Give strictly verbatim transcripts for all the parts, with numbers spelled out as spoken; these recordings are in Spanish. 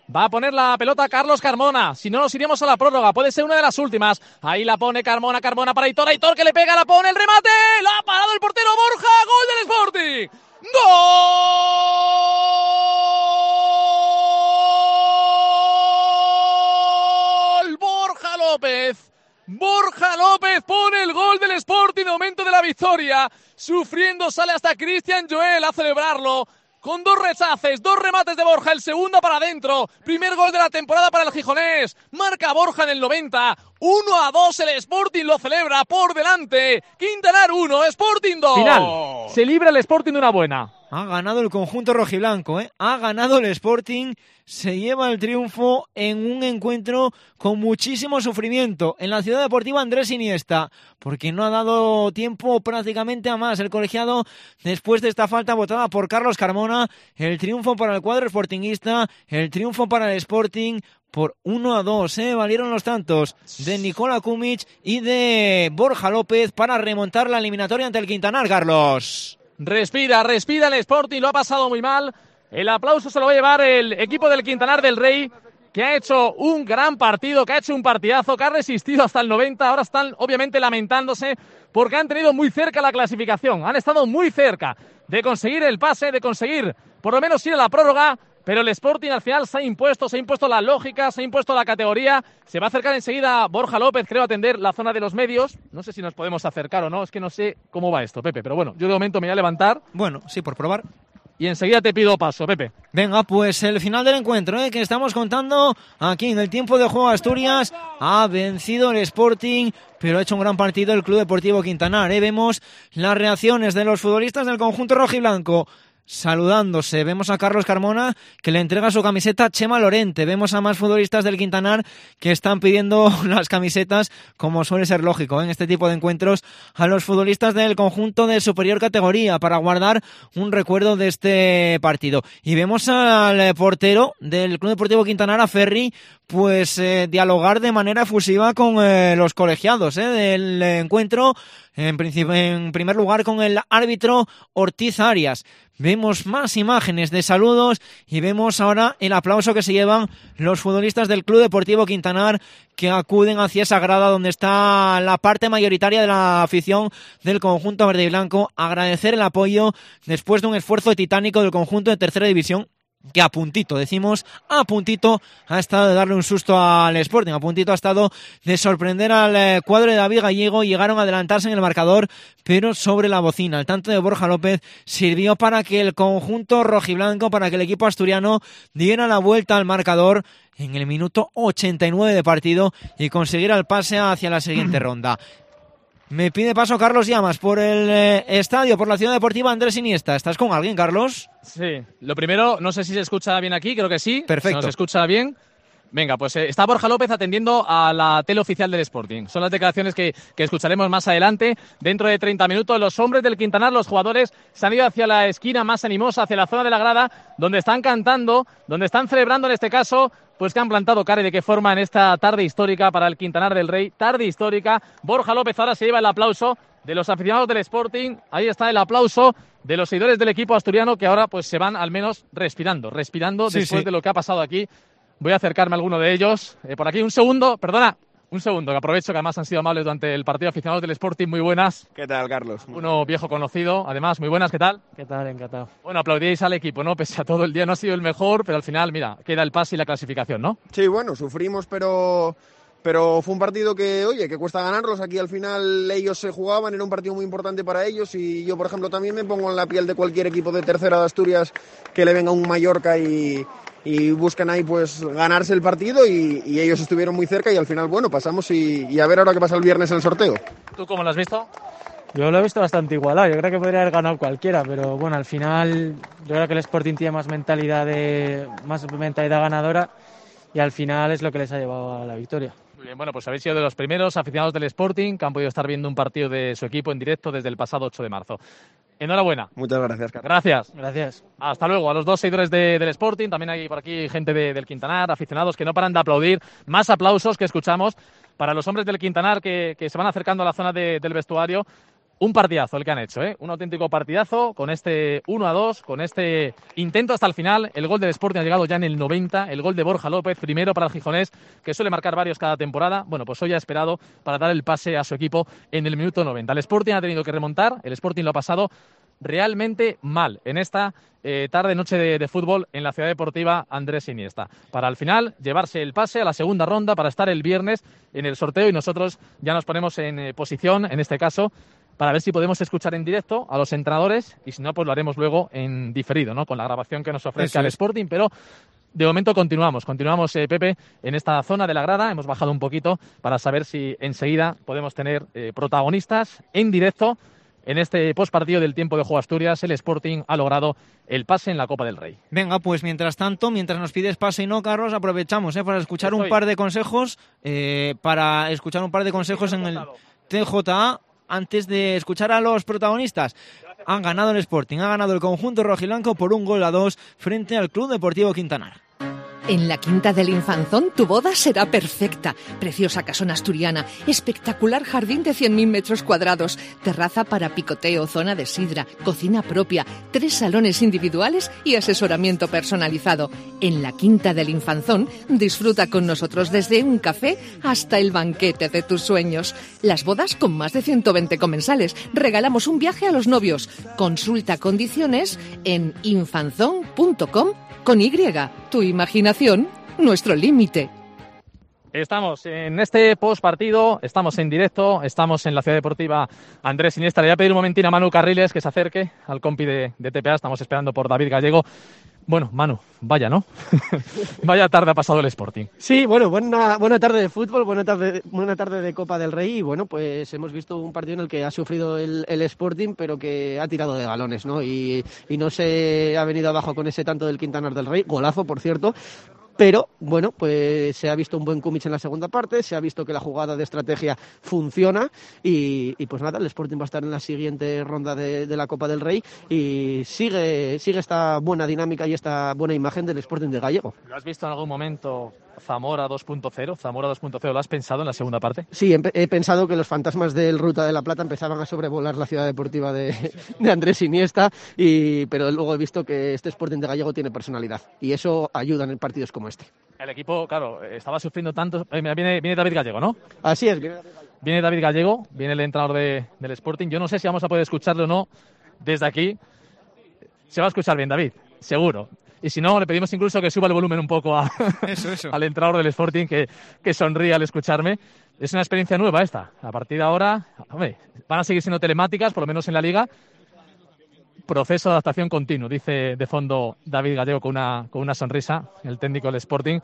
Va a poner la pelota Carlos Carmona. Si no, nos iremos a la prórroga. Puede ser una de las últimas. Ahí la pone Carmona, Carmona para Aitor. Aitor que le pega, la pone, el remate. La ha parado el portero Borja. Gol del Sporting. ¡Gol! Borja López. Borja López pone el gol del Sporting. Momento de la victoria. Sufriendo sale hasta Cristian Joel a celebrarlo. Con dos rechaces, dos remates de Borja, el segundo para adentro. Primer gol de la temporada para el gijonés. Marca Borja en el noventa. uno a dos, el Sporting lo celebra por delante. Quintanar uno, Sporting dos. Final. Se libra el Sporting de una buena. Ha ganado el conjunto rojiblanco, ¿eh? Ha ganado el Sporting, se lleva el triunfo en un encuentro con muchísimo sufrimiento en la Ciudad Deportiva Andrés Iniesta, porque no ha dado tiempo prácticamente a más el colegiado después de esta falta votada por Carlos Carmona. El triunfo para el cuadro sportinguista, el triunfo para el Sporting por uno a dos, ¿eh? Valieron los tantos de Nikola Kumic y de Borja López para remontar la eliminatoria ante el Quintanar, Carlos. Respira, respira el Sporting, lo ha pasado muy mal. El aplauso se lo va a llevar el equipo del Quintanar del Rey, que ha hecho un gran partido, que ha hecho un partidazo, que ha resistido hasta el noventa. Ahora están obviamente lamentándose porque han tenido muy cerca la clasificación. Han estado muy cerca de conseguir el pase, de conseguir por lo menos ir a la prórroga. Pero el Sporting al final se ha impuesto, se ha impuesto la lógica, se ha impuesto la categoría. Se va a acercar enseguida Borja López, creo, a atender la zona de los medios. No sé si nos podemos acercar o no, es que no sé cómo va esto, Pepe. Pero bueno, yo de momento me voy a levantar. Bueno, sí, por probar. Y enseguida te pido paso, Pepe. Venga, pues el final del encuentro, ¿eh? Que estamos contando aquí en el tiempo de juego. Asturias ha vencido el Sporting, pero ha hecho un gran partido el Club Deportivo Quintanar, ¿eh? Vemos las reacciones de los futbolistas del conjunto rojiblanco saludándose. Vemos a Carlos Carmona que le entrega su camiseta a Chema Lorente. Vemos a más futbolistas del Quintanar que están pidiendo las camisetas, como suele ser lógico en este tipo de encuentros, a los futbolistas del conjunto de superior categoría para guardar un recuerdo de este partido. Y vemos al portero del Club Deportivo Quintanar, a Ferri, pues eh, dialogar de manera efusiva con eh, los colegiados eh, del encuentro. En, en primer lugar con el árbitro Ortiz Arias. Vemos más imágenes de saludos y vemos ahora el aplauso que se llevan los futbolistas del Club Deportivo Quintanar, que acuden hacia esa grada donde está la parte mayoritaria de la afición del conjunto verde y blanco. Agradecer el apoyo después de un esfuerzo titánico del conjunto de tercera división, que a puntito, decimos, a puntito ha estado de darle un susto al Sporting, a puntito ha estado de sorprender al cuadro de David Gallego. Llegaron a adelantarse en el marcador, pero sobre la bocina. El tanto de Borja López sirvió para que el conjunto rojiblanco, para que el equipo asturiano diera la vuelta al marcador en el minuto ochenta y nueve de partido y consiguiera el pase hacia la siguiente ronda. Me pide paso Carlos Llamas por el eh, estadio, por la Ciudad Deportiva Andrés Iniesta. ¿Estás con alguien, Carlos? Sí. Lo primero, no sé si se escucha bien aquí, creo que sí. Perfecto. ¿Se nos escucha bien? Venga, pues eh, está Borja López atendiendo a la tele oficial del Sporting. Son las declaraciones que, que escucharemos más adelante. Dentro de treinta minutos, los hombres del Quintanar, los jugadores, se han ido hacia la esquina más animosa, hacia la zona de la grada, donde están cantando, donde están celebrando en este caso, pues que han plantado cara y de qué forma en esta tarde histórica para el Quintanar del Rey. Tarde histórica. Borja López ahora se lleva el aplauso de los aficionados del Sporting. Ahí está el aplauso de los seguidores del equipo asturiano, que ahora pues se van al menos respirando, respirando sí, después sí. de lo que ha pasado aquí. Voy a acercarme a alguno de ellos. Eh, por aquí, un segundo, perdona, un segundo, que aprovecho que además han sido amables durante el partido. Aficionados del Sporting, muy buenas. ¿Qué tal, Carlos? Uno viejo conocido, además, muy buenas, ¿qué tal? ¿Qué tal? Encantado. Bueno, aplaudíais al equipo, ¿no? Pese a todo el día no ha sido el mejor, pero al final, mira, queda el pase y la clasificación, ¿no? Sí, bueno, sufrimos, pero... Pero fue un partido que, oye, que cuesta ganarlos. Aquí al final ellos se jugaban, era un partido muy importante para ellos y yo, por ejemplo, también me pongo en la piel de cualquier equipo de tercera de Asturias que le venga un Mallorca y, y buscan ahí pues ganarse el partido y, y ellos estuvieron muy cerca y al final, bueno, pasamos y, y a ver ahora qué pasa el viernes en el sorteo. ¿Tú cómo lo has visto? Yo lo he visto bastante igualado, yo creo que podría haber ganado cualquiera, pero bueno, al final yo creo que el Sporting tiene más mentalidad, de, más mentalidad ganadora y al final es lo que les ha llevado a la victoria. Muy bien, bueno, pues habéis sido de los primeros aficionados del Sporting que han podido estar viendo un partido de su equipo en directo desde el pasado ocho de marzo. Enhorabuena. Muchas gracias, Carlos. Gracias. Gracias. Hasta luego. A los dos seguidores de, del Sporting, también hay por aquí gente de, del Quintanar, aficionados que no paran de aplaudir. Más aplausos que escuchamos para los hombres del Quintanar que, que se van acercando a la zona de, del vestuario. Un partidazo el que han hecho, ¿eh? Un auténtico partidazo con este uno a dos, con este intento hasta el final. El gol del Sporting ha llegado ya en el noventa, el gol de Borja López, primero para el gijonés, que suele marcar varios cada temporada. Bueno, pues hoy ha esperado para dar el pase a su equipo en el minuto noventa. El Sporting ha tenido que remontar, el Sporting lo ha pasado realmente mal en esta eh, tarde-noche de, de fútbol en la Ciudad Deportiva Andrés Iniesta. Para al final llevarse el pase a la segunda ronda para estar el viernes en el sorteo y nosotros ya nos ponemos en eh, posición, en este caso, para ver si podemos escuchar en directo a los entrenadores y si no, pues lo haremos luego en diferido, ¿no? Con la grabación que nos ofrezca el Sporting, pero de momento continuamos, continuamos, eh, Pepe, en esta zona de la grada. Hemos bajado un poquito para saber si enseguida podemos tener eh, protagonistas en directo. En este postpartido del tiempo de juego Asturias, el Sporting ha logrado el pase en la Copa del Rey. Venga, pues mientras tanto, mientras nos pides pase y no, Carlos, aprovechamos eh, para escuchar Estoy. un par de consejos, eh, para escuchar un par de consejos en el T J A. Antes de escuchar a los protagonistas, han ganado el Sporting, ha ganado el conjunto rojiblanco por un gol a dos frente al Club Deportivo Quintanar. En la Quinta del Infanzón tu boda será perfecta. Preciosa casona asturiana, espectacular jardín de cien mil metros cuadrados, terraza para picoteo, zona de sidra, cocina propia, tres salones individuales y asesoramiento personalizado. En la Quinta del Infanzón disfruta con nosotros desde un café hasta el banquete de tus sueños. Las bodas con más de ciento veinte comensales. Regalamos un viaje a los novios. Consulta condiciones en infanzón punto com con Y. Tu imaginación, nuestro límite. Estamos en este postpartido, estamos en directo, estamos en la Ciudad Deportiva Andrés Iniesta. Le voy a pedir un momentín a Manu Carriles que se acerque al compi de, de T P A. Estamos esperando por David Gallego. Bueno, Manu, vaya, ¿no? Vaya tarde ha pasado el Sporting. Sí, bueno, buena, buena tarde de fútbol, buena tarde, buena tarde de Copa del Rey y bueno, pues hemos visto un partido en el que ha sufrido el, el Sporting, pero que ha tirado de galones, ¿no? Y, y no se ha venido abajo con ese tanto del Quintanar del Rey, golazo, por cierto. Pero, bueno, pues se ha visto un buen Kumich en la segunda parte, se ha visto que la jugada de estrategia funciona y, y pues nada, el Sporting va a estar en la siguiente ronda de, de la Copa del Rey y sigue, sigue esta buena dinámica y esta buena imagen del Sporting de Gallego. ¿Lo has visto en algún momento Zamora dos punto cero? Zamora dos punto cero, ¿lo has pensado en la segunda parte? Sí, he, he pensado que los fantasmas del Ruta de la Plata empezaban a sobrevolar la ciudad deportiva de, de Andrés Iniesta, y, pero luego he visto que este Sporting de Gallego tiene personalidad y eso ayuda en partidos como este. El equipo, claro, estaba sufriendo tanto. Eh, mira, viene, viene David Gallego, ¿no? Así es, viene David Gallego. Viene David Gallego, viene el entrenador de, del Sporting. Yo no sé si vamos a poder escucharlo o no desde aquí. Se va a escuchar bien, David, seguro. Y si no, le pedimos incluso que suba el volumen un poco a, eso, eso. al entrenador del Sporting, que, que sonríe al escucharme. Es una experiencia nueva esta. A partir de ahora, hombre, van a seguir siendo telemáticas, por lo menos en la Liga. Proceso de adaptación continuo, dice de fondo David Gallego con una, con una sonrisa, el técnico del Sporting.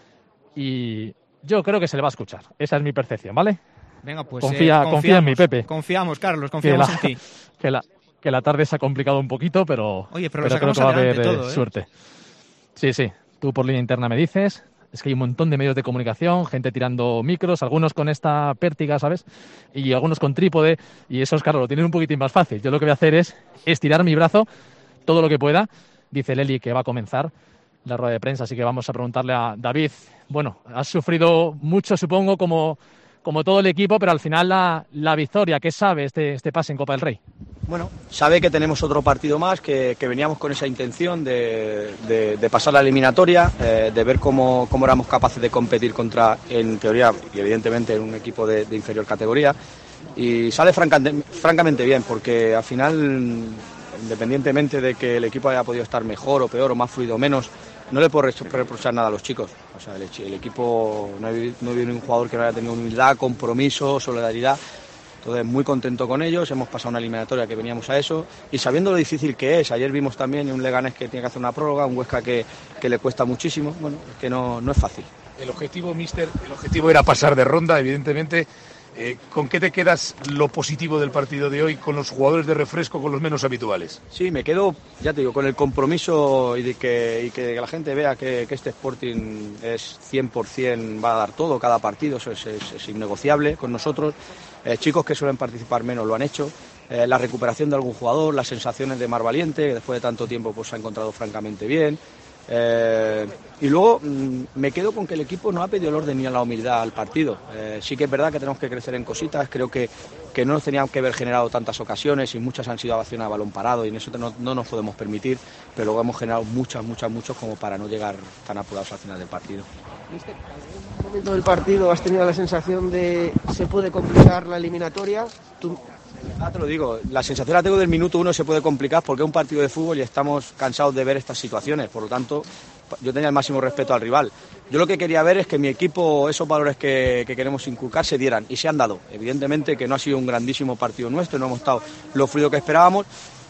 Y yo creo que se le va a escuchar. Esa es mi percepción, ¿vale? Venga, pues confía, eh, confía en mi Pepe. Confiamos, Carlos, confiamos la, en ti. Que la, que la tarde se ha complicado un poquito, pero, Oye, pero, pero creo que va a haber todo, ¿eh? suerte. Sí, sí. Tú por línea interna me dices. Es que hay un montón de medios de comunicación, gente tirando micros, algunos con esta pértiga, ¿sabes? Y algunos con trípode, y esos, claro, lo tienen un poquitín más fácil. Yo lo que voy a hacer es estirar mi brazo todo lo que pueda. Dice Leli que va a comenzar la rueda de prensa, así que vamos a preguntarle a David. Bueno, has sufrido mucho, supongo, como, como todo el equipo, pero al final la, la victoria, ¿qué sabe este, este pase en Copa del Rey? Bueno, sabe que tenemos otro partido más, que, que veníamos con esa intención de, de, de pasar la eliminatoria, eh, de ver cómo, cómo éramos capaces de competir contra, en teoría y evidentemente, un equipo de, de inferior categoría. Y sale franca, francamente bien, porque al final, independientemente de que el equipo haya podido estar mejor o peor o más fluido o menos, no le puedo reprochar nada a los chicos. O sea, el, el equipo, no he, no he visto un jugador que no haya tenido humildad, compromiso, solidaridad. Entonces, muy contento con ellos, hemos pasado una eliminatoria que veníamos a eso y sabiendo lo difícil que es. Ayer vimos también un Leganés que tiene que hacer una prórroga, un Huesca que, que le cuesta muchísimo. Bueno, es que no, no es fácil. El objetivo, míster, el objetivo era pasar de ronda, evidentemente. Eh, ¿Con qué te quedas lo positivo del partido de hoy con los jugadores de refresco, con los menos habituales? Sí, me quedo, ya te digo, con el compromiso y de que, y que la gente vea que, que este Sporting es cien por ciento, va a dar todo, cada partido, eso es, es, es innegociable con nosotros. Eh, chicos que suelen participar menos lo han hecho. Eh, la recuperación de algún jugador, las sensaciones de Mar Valiente, que después de tanto tiempo pues se ha encontrado francamente bien. Eh, y luego mmm, me quedo con que el equipo no ha pedido el orden ni la humildad al partido. Eh, sí que es verdad que tenemos que crecer en cositas, creo que, que no nos tenían que haber generado tantas ocasiones y muchas han sido acciones a balón parado y en eso no, no nos podemos permitir, pero luego hemos generado muchas, muchas, muchos como para no llegar tan apurados al final del partido. ¿En algún momento del partido has tenido la sensación de se puede complicar la eliminatoria? ¿Tú... Ah, te lo digo, la sensación la tengo del minuto uno, se puede complicar porque es un partido de fútbol y estamos cansados de ver estas situaciones, por lo tanto yo tenía el máximo respeto al rival. Yo lo que quería ver es que mi equipo, esos valores que, que queremos inculcar se dieran y se han dado. Evidentemente que no ha sido un grandísimo partido nuestro, no hemos estado lo fluido que esperábamos,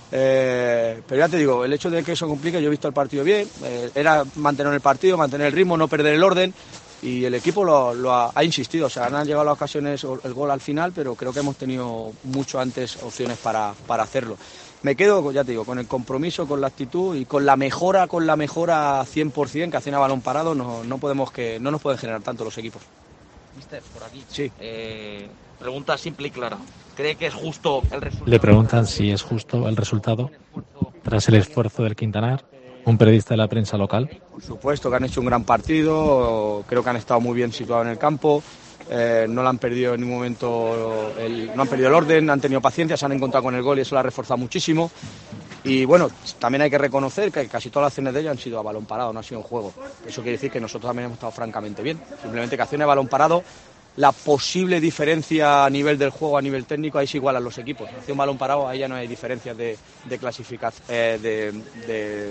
eh, pero ya te digo, el hecho de que eso complique, yo he visto el partido bien, eh, era mantener el partido, mantener el ritmo, no perder el orden. Y el equipo lo, lo ha, ha insistido, o sea, han llegado las ocasiones, el gol al final, pero creo que hemos tenido mucho antes opciones para, para hacerlo. Me quedo, ya te digo, con el compromiso, con la actitud y con la mejora, con la mejora cien por ciento que hacen a balón parado, no, no, podemos que, no nos pueden generar tanto los equipos. Mister, por aquí. Sí. Eh, pregunta simple y clara. ¿Cree que es justo el resultado? Le preguntan si es justo el resultado tras el esfuerzo del Quintanar. Un periodista de la prensa local. Por supuesto que han hecho un gran partido, creo que han estado muy bien situados en el campo, eh, no lo han perdido en ningún momento, el, no han perdido el orden, han tenido paciencia, se han encontrado con el gol y eso lo ha reforzado muchísimo. Y bueno, también hay que reconocer que casi todas las acciones de ellos han sido a balón parado, no ha sido un juego. Eso quiere decir que nosotros también hemos estado francamente bien, simplemente que acciones a balón parado, la posible diferencia a nivel del juego, a nivel técnico, ahí se igualan los equipos. Hacia un balón parado, ahí ya no hay diferencias de, de clasificación, eh, de, de,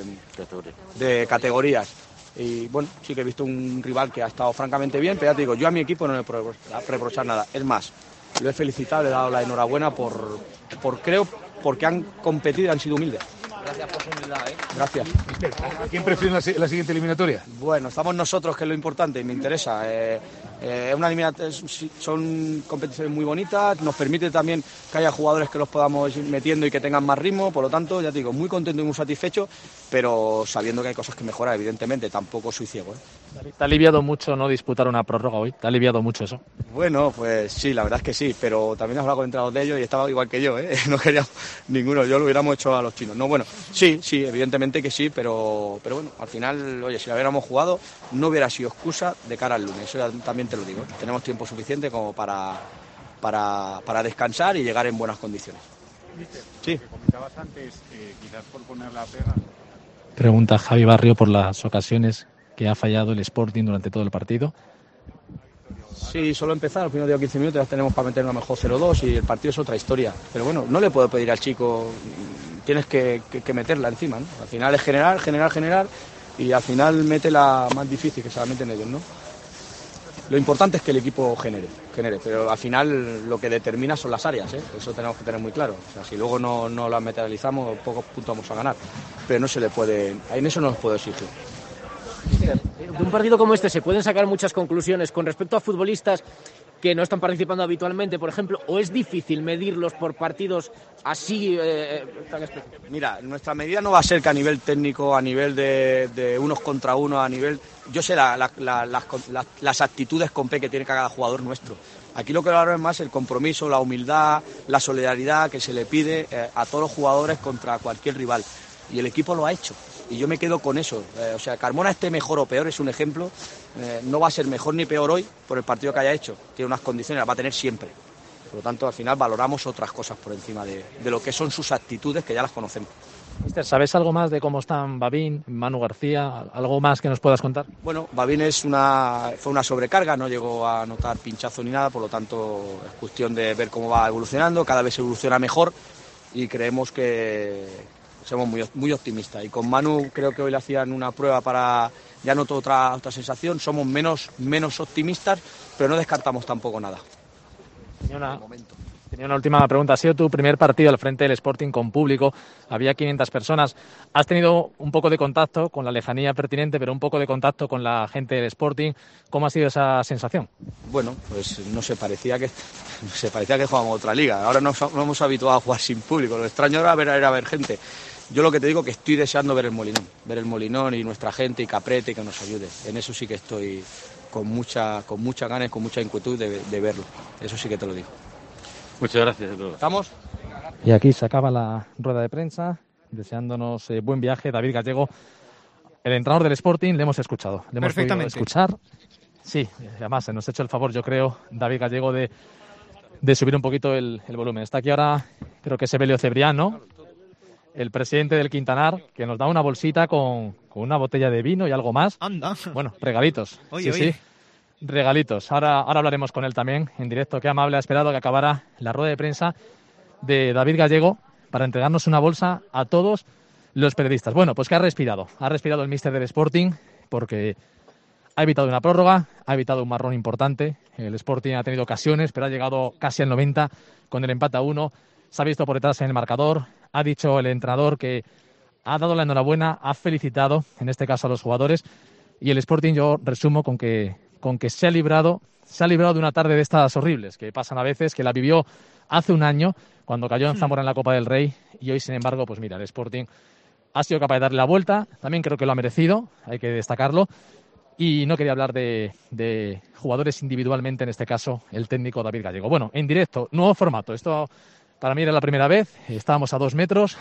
de categorías. Y bueno, sí que he visto un rival que ha estado francamente bien, pero ya te digo, yo a mi equipo no le puedo reprochar nada. Es más, lo he felicitado, le he dado la enhorabuena por, por creo, porque han competido y han sido humildes. Gracias por su humildad, ¿eh? Gracias. ¿A quién prefieren la, la siguiente eliminatoria? Bueno, estamos nosotros, que es lo importante, y me interesa. Eh, eh, una eliminatoria, son competiciones muy bonitas, nos permite también que haya jugadores que los podamos ir metiendo y que tengan más ritmo, por lo tanto, ya te digo, muy contento y muy satisfecho, pero sabiendo que hay cosas que mejorar, evidentemente, tampoco soy ciego, ¿eh? ¿Te ha aliviado mucho no disputar una prórroga hoy? ¿Te ha aliviado mucho eso? Bueno, pues sí, la verdad es que sí, pero también he hablado con entrenadores de ellos y estaba igual que yo, ¿eh? No quería ninguno, yo lo hubiéramos hecho a los chinos. No, bueno, sí, sí, evidentemente que sí, pero, pero bueno, al final, oye, si lo hubiéramos jugado, no hubiera sido excusa de cara al lunes, eso ya también te lo digo, ¿eh? Tenemos tiempo suficiente como para, para, para descansar y llegar en buenas condiciones. Sí. Lo que comentabas antes, eh, quizás por poner la pega. Pregunta Javi Barrio por las ocasiones que ha fallado el Sporting durante todo el partido. Sí, solo empezar, al final de quince minutos ya tenemos para meter una mejor cero dos y el partido es otra historia. Pero bueno, no le puedo pedir al chico, tienes que, que, que meterla encima, ¿no? Al final es generar, generar, generar y al final mete la más difícil, que se la meten ellos, ¿no? Lo importante es que el equipo genere, genere, pero al final lo que determina son las áreas, ¿eh? Eso tenemos que tener muy claro. O sea, si luego no, no las materializamos, pocos puntos vamos a ganar. Pero no se le puede, en eso no nos puedo exigir. De un partido como este se pueden sacar muchas conclusiones con respecto a futbolistas que no están participando habitualmente, por ejemplo, o es difícil medirlos por partidos así eh, tan específicos. Mira, nuestra medida no va a ser que a nivel técnico, a nivel de, de unos contra uno, a nivel... Yo sé la, la, la, las, la, las actitudes con P que tiene cada jugador nuestro. Aquí lo que valoro es más el compromiso, la humildad, la solidaridad que se le pide eh, a todos los jugadores contra cualquier rival. Y el equipo lo ha hecho. Y yo me quedo con eso. Eh, o sea, Carmona esté mejor o peor, es un ejemplo. Eh, no va a ser mejor ni peor hoy por el partido que haya hecho. Tiene unas condiciones, las va a tener siempre. Por lo tanto, al final valoramos otras cosas por encima de, de lo que son sus actitudes, que ya las conocemos. Mister, ¿sabes algo más de cómo están Babín, Manu García? ¿Algo más que nos puedas contar? Bueno, Babín es una, fue una sobrecarga, no llegó a notar pinchazo ni nada, por lo tanto es cuestión de ver cómo va evolucionando, cada vez evoluciona mejor y creemos que somos muy, muy optimistas. Y con Manu creo que hoy le hacían una prueba para, ya noto otra, otra sensación, somos menos, menos optimistas, pero no descartamos tampoco nada. Tenía una, tenía una última pregunta. Ha sido tu primer partido al frente del Sporting con público, había quinientas personas. Has tenido un poco de contacto con la lejanía pertinente, pero un poco de contacto con la gente del Sporting. ¿Cómo ha sido esa sensación? Bueno, pues no sé, parecía que se parecía que jugábamos otra liga. Ahora nos, nos hemos habituado a jugar sin público. Lo extraño era ver, era ver gente. Yo lo que te digo es que estoy deseando ver el Molinón, ver el Molinón y nuestra gente y Caprete que nos ayude. En eso sí que estoy con mucha, con mucha ganas, con mucha inquietud de, de verlo. Eso sí que te lo digo. Muchas gracias a todos. ¿Estamos? Y aquí se acaba la rueda de prensa, deseándonos eh, buen viaje. David Gallego el entrenador del Sporting, le hemos escuchado. Le hemos podido Perfectamente. escuchar. Sí, además se nos ha hecho el favor, yo creo, David Gallego, de, de subir un poquito el, el volumen. Está aquí ahora, creo que es Evelio Cebrián, ¿no? El presidente del Quintanar, que nos da una bolsita con, con una botella de vino y algo más. Anda. Bueno, regalitos. Oye, sí, oye. sí. Regalitos. Ahora, ahora hablaremos con él también en directo. Qué amable ha esperado que acabara la rueda de prensa de David Gallego para entregarnos una bolsa a todos los periodistas. Bueno, pues que ha respirado. Ha respirado el míster del Sporting porque ha evitado una prórroga, ha evitado un marrón importante. El Sporting ha tenido ocasiones, pero ha llegado casi al noventa con el empate a uno. Se ha visto por detrás en el marcador. Ha dicho el entrenador que ha dado la enhorabuena, ha felicitado, en este caso a los jugadores. Y el Sporting, yo resumo con que, con que se ha librado, se ha librado de una tarde de estas horribles que pasan a veces, que la vivió hace un año cuando cayó en Zamora en la Copa del Rey. Y hoy, sin embargo, pues mira, el Sporting ha sido capaz de darle la vuelta. También creo que lo ha merecido, hay que destacarlo. Y no quería hablar de, de jugadores individualmente, en este caso el técnico David Gallego. Bueno, en directo, nuevo formato. Esto para mí era la primera vez, estábamos a dos metros,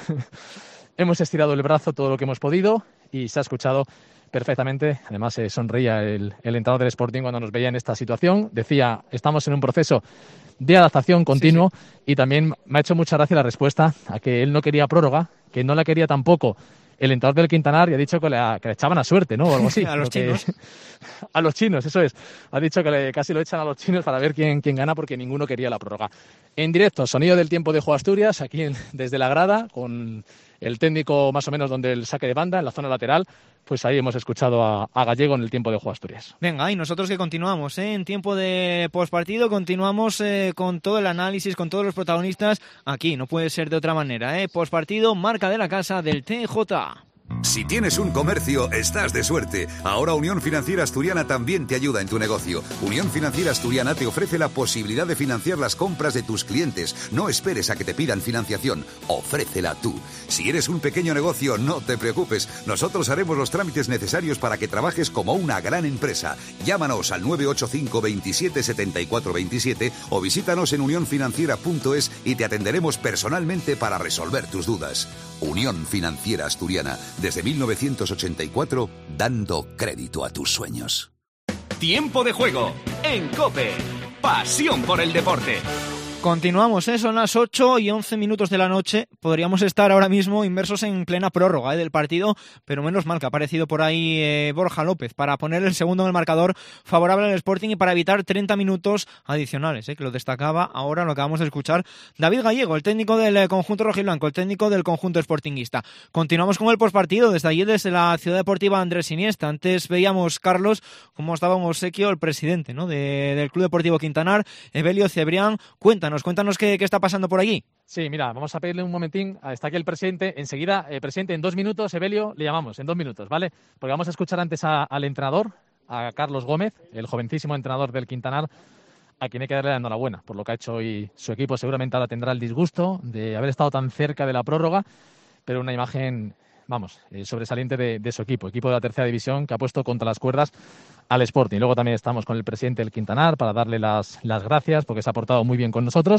hemos estirado el brazo todo lo que hemos podido y se ha escuchado perfectamente. Además, se eh, sonreía el, el entrenador del Sporting cuando nos veía en esta situación. Decía, estamos en un proceso de adaptación continuo. Sí, sí. Y también me ha hecho mucha gracia la respuesta a que él no quería prórroga, que no la quería tampoco el entrenador del Quintanar, y ha dicho que le, que le echaban a suerte, ¿no? O algo así. A los que, chinos. A los chinos, eso es. Ha dicho que le, casi lo echan a los chinos para ver quién, quién gana, porque ninguno quería la prórroga. En directo, sonido del tiempo de Juego Asturias, aquí en, desde la grada, con el técnico más o menos donde el saque de banda, en la zona lateral. Pues ahí hemos escuchado a, a Gallego en el tiempo de Juego Asturias. Venga, y nosotros que continuamos, ¿eh? En tiempo de postpartido, continuamos eh, con todo el análisis, con todos los protagonistas. Aquí no puede ser de otra manera, ¿eh? Postpartido, marca de la casa del T J. Si tienes un comercio, estás de suerte. Ahora Unión Financiera Asturiana también te ayuda en tu negocio. Unión Financiera Asturiana te ofrece la posibilidad de financiar las compras de tus clientes. No esperes a que te pidan financiación, ofrécela tú. Si eres un pequeño negocio, no te preocupes. Nosotros haremos los trámites necesarios para que trabajes como una gran empresa. Llámanos al nueve ocho cinco veintisiete setenta y cuatro veintisiete o visítanos en unión financiera punto es y te atenderemos personalmente para resolver tus dudas. Unión Financiera Asturiana, desde mil novecientos ochenta y cuatro, dando crédito a tus sueños. Tiempo de juego en COPE. Pasión por el deporte. Continuamos, ¿eh? Son las ocho y once minutos de la noche. Podríamos estar ahora mismo inmersos en plena prórroga ¿eh? del partido, pero menos mal que ha aparecido por ahí eh, Borja López para poner el segundo en el marcador favorable al Sporting y para evitar treinta minutos adicionales, ¿eh? que lo destacaba ahora, lo acabamos de escuchar, David Gallego, el técnico del eh, conjunto rojiblanco, el técnico del conjunto sportinguista. Continuamos con el postpartido desde allí, desde la Ciudad Deportiva Andrés Iniesta. Antes veíamos, Carlos, cómo estaba en obsequio el presidente ¿no? de, del Club Deportivo Quintanar, Evelio Cebrián. Cuéntanos. Cuéntanos qué, qué está pasando por allí. Sí, mira, vamos a pedirle un momentín. Está aquí el presidente. Enseguida, eh, presidente, en dos minutos, Evelio, le llamamos, en dos minutos, ¿vale? Porque vamos a escuchar antes a, al entrenador, a Carlos Gómez, el jovencísimo entrenador del Quintanar, a quien hay que darle la enhorabuena por lo que ha hecho hoy su equipo. Seguramente ahora tendrá el disgusto de haber estado tan cerca de la prórroga, pero una imagen, vamos, eh, sobresaliente de, de su equipo, equipo de la tercera división que ha puesto contra las cuerdas al Sporting. Luego también estamos con el presidente del Quintanar para darle las, las gracias porque se ha portado muy bien con nosotros.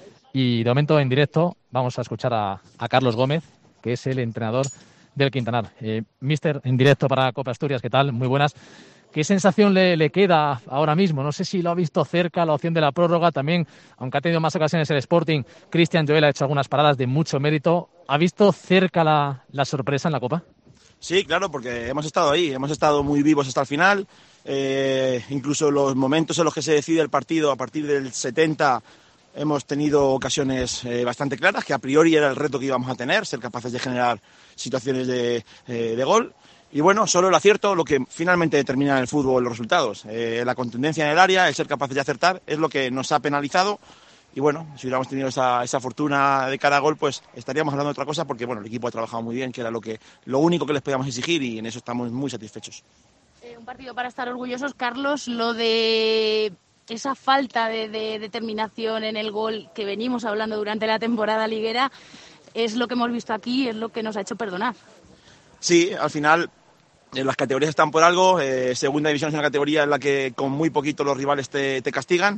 Y de momento en directo vamos a escuchar a, a Carlos Gómez, que es el entrenador del Quintanar. Eh, Mister, en directo para Copa Asturias, ¿qué tal? Muy buenas. ¿Qué sensación le, le queda ahora mismo? No sé si lo ha visto cerca la opción de la prórroga también, aunque ha tenido más ocasiones el Sporting. Cristian Joel ha hecho algunas paradas de mucho mérito. ¿Ha visto cerca la, la sorpresa en la Copa? Sí, claro, porque hemos estado ahí, hemos estado muy vivos hasta el final. Eh, incluso los momentos en los que se decide el partido, a partir del setenta, hemos tenido ocasiones eh, bastante claras, que a priori era el reto que íbamos a tener, ser capaces de generar situaciones de, eh, de gol. Y bueno, solo el acierto, lo que finalmente determina en el fútbol los resultados. Eh, la contundencia en el área, el ser capaces de acertar, es lo que nos ha penalizado. Y bueno, si hubiéramos tenido esa, esa fortuna de cada gol, pues estaríamos hablando de otra cosa, porque bueno, el equipo ha trabajado muy bien, que era lo, que, lo único que les podíamos exigir, y en eso estamos muy satisfechos. Eh, un partido para estar orgullosos, Carlos. Lo de esa falta de, de determinación en el gol que venimos hablando durante la temporada liguera es lo que hemos visto aquí, es lo que nos ha hecho perdonar. Sí, al final eh, las categorías están por algo. Eh, segunda división es una categoría en la que con muy poquito los rivales te, te castigan,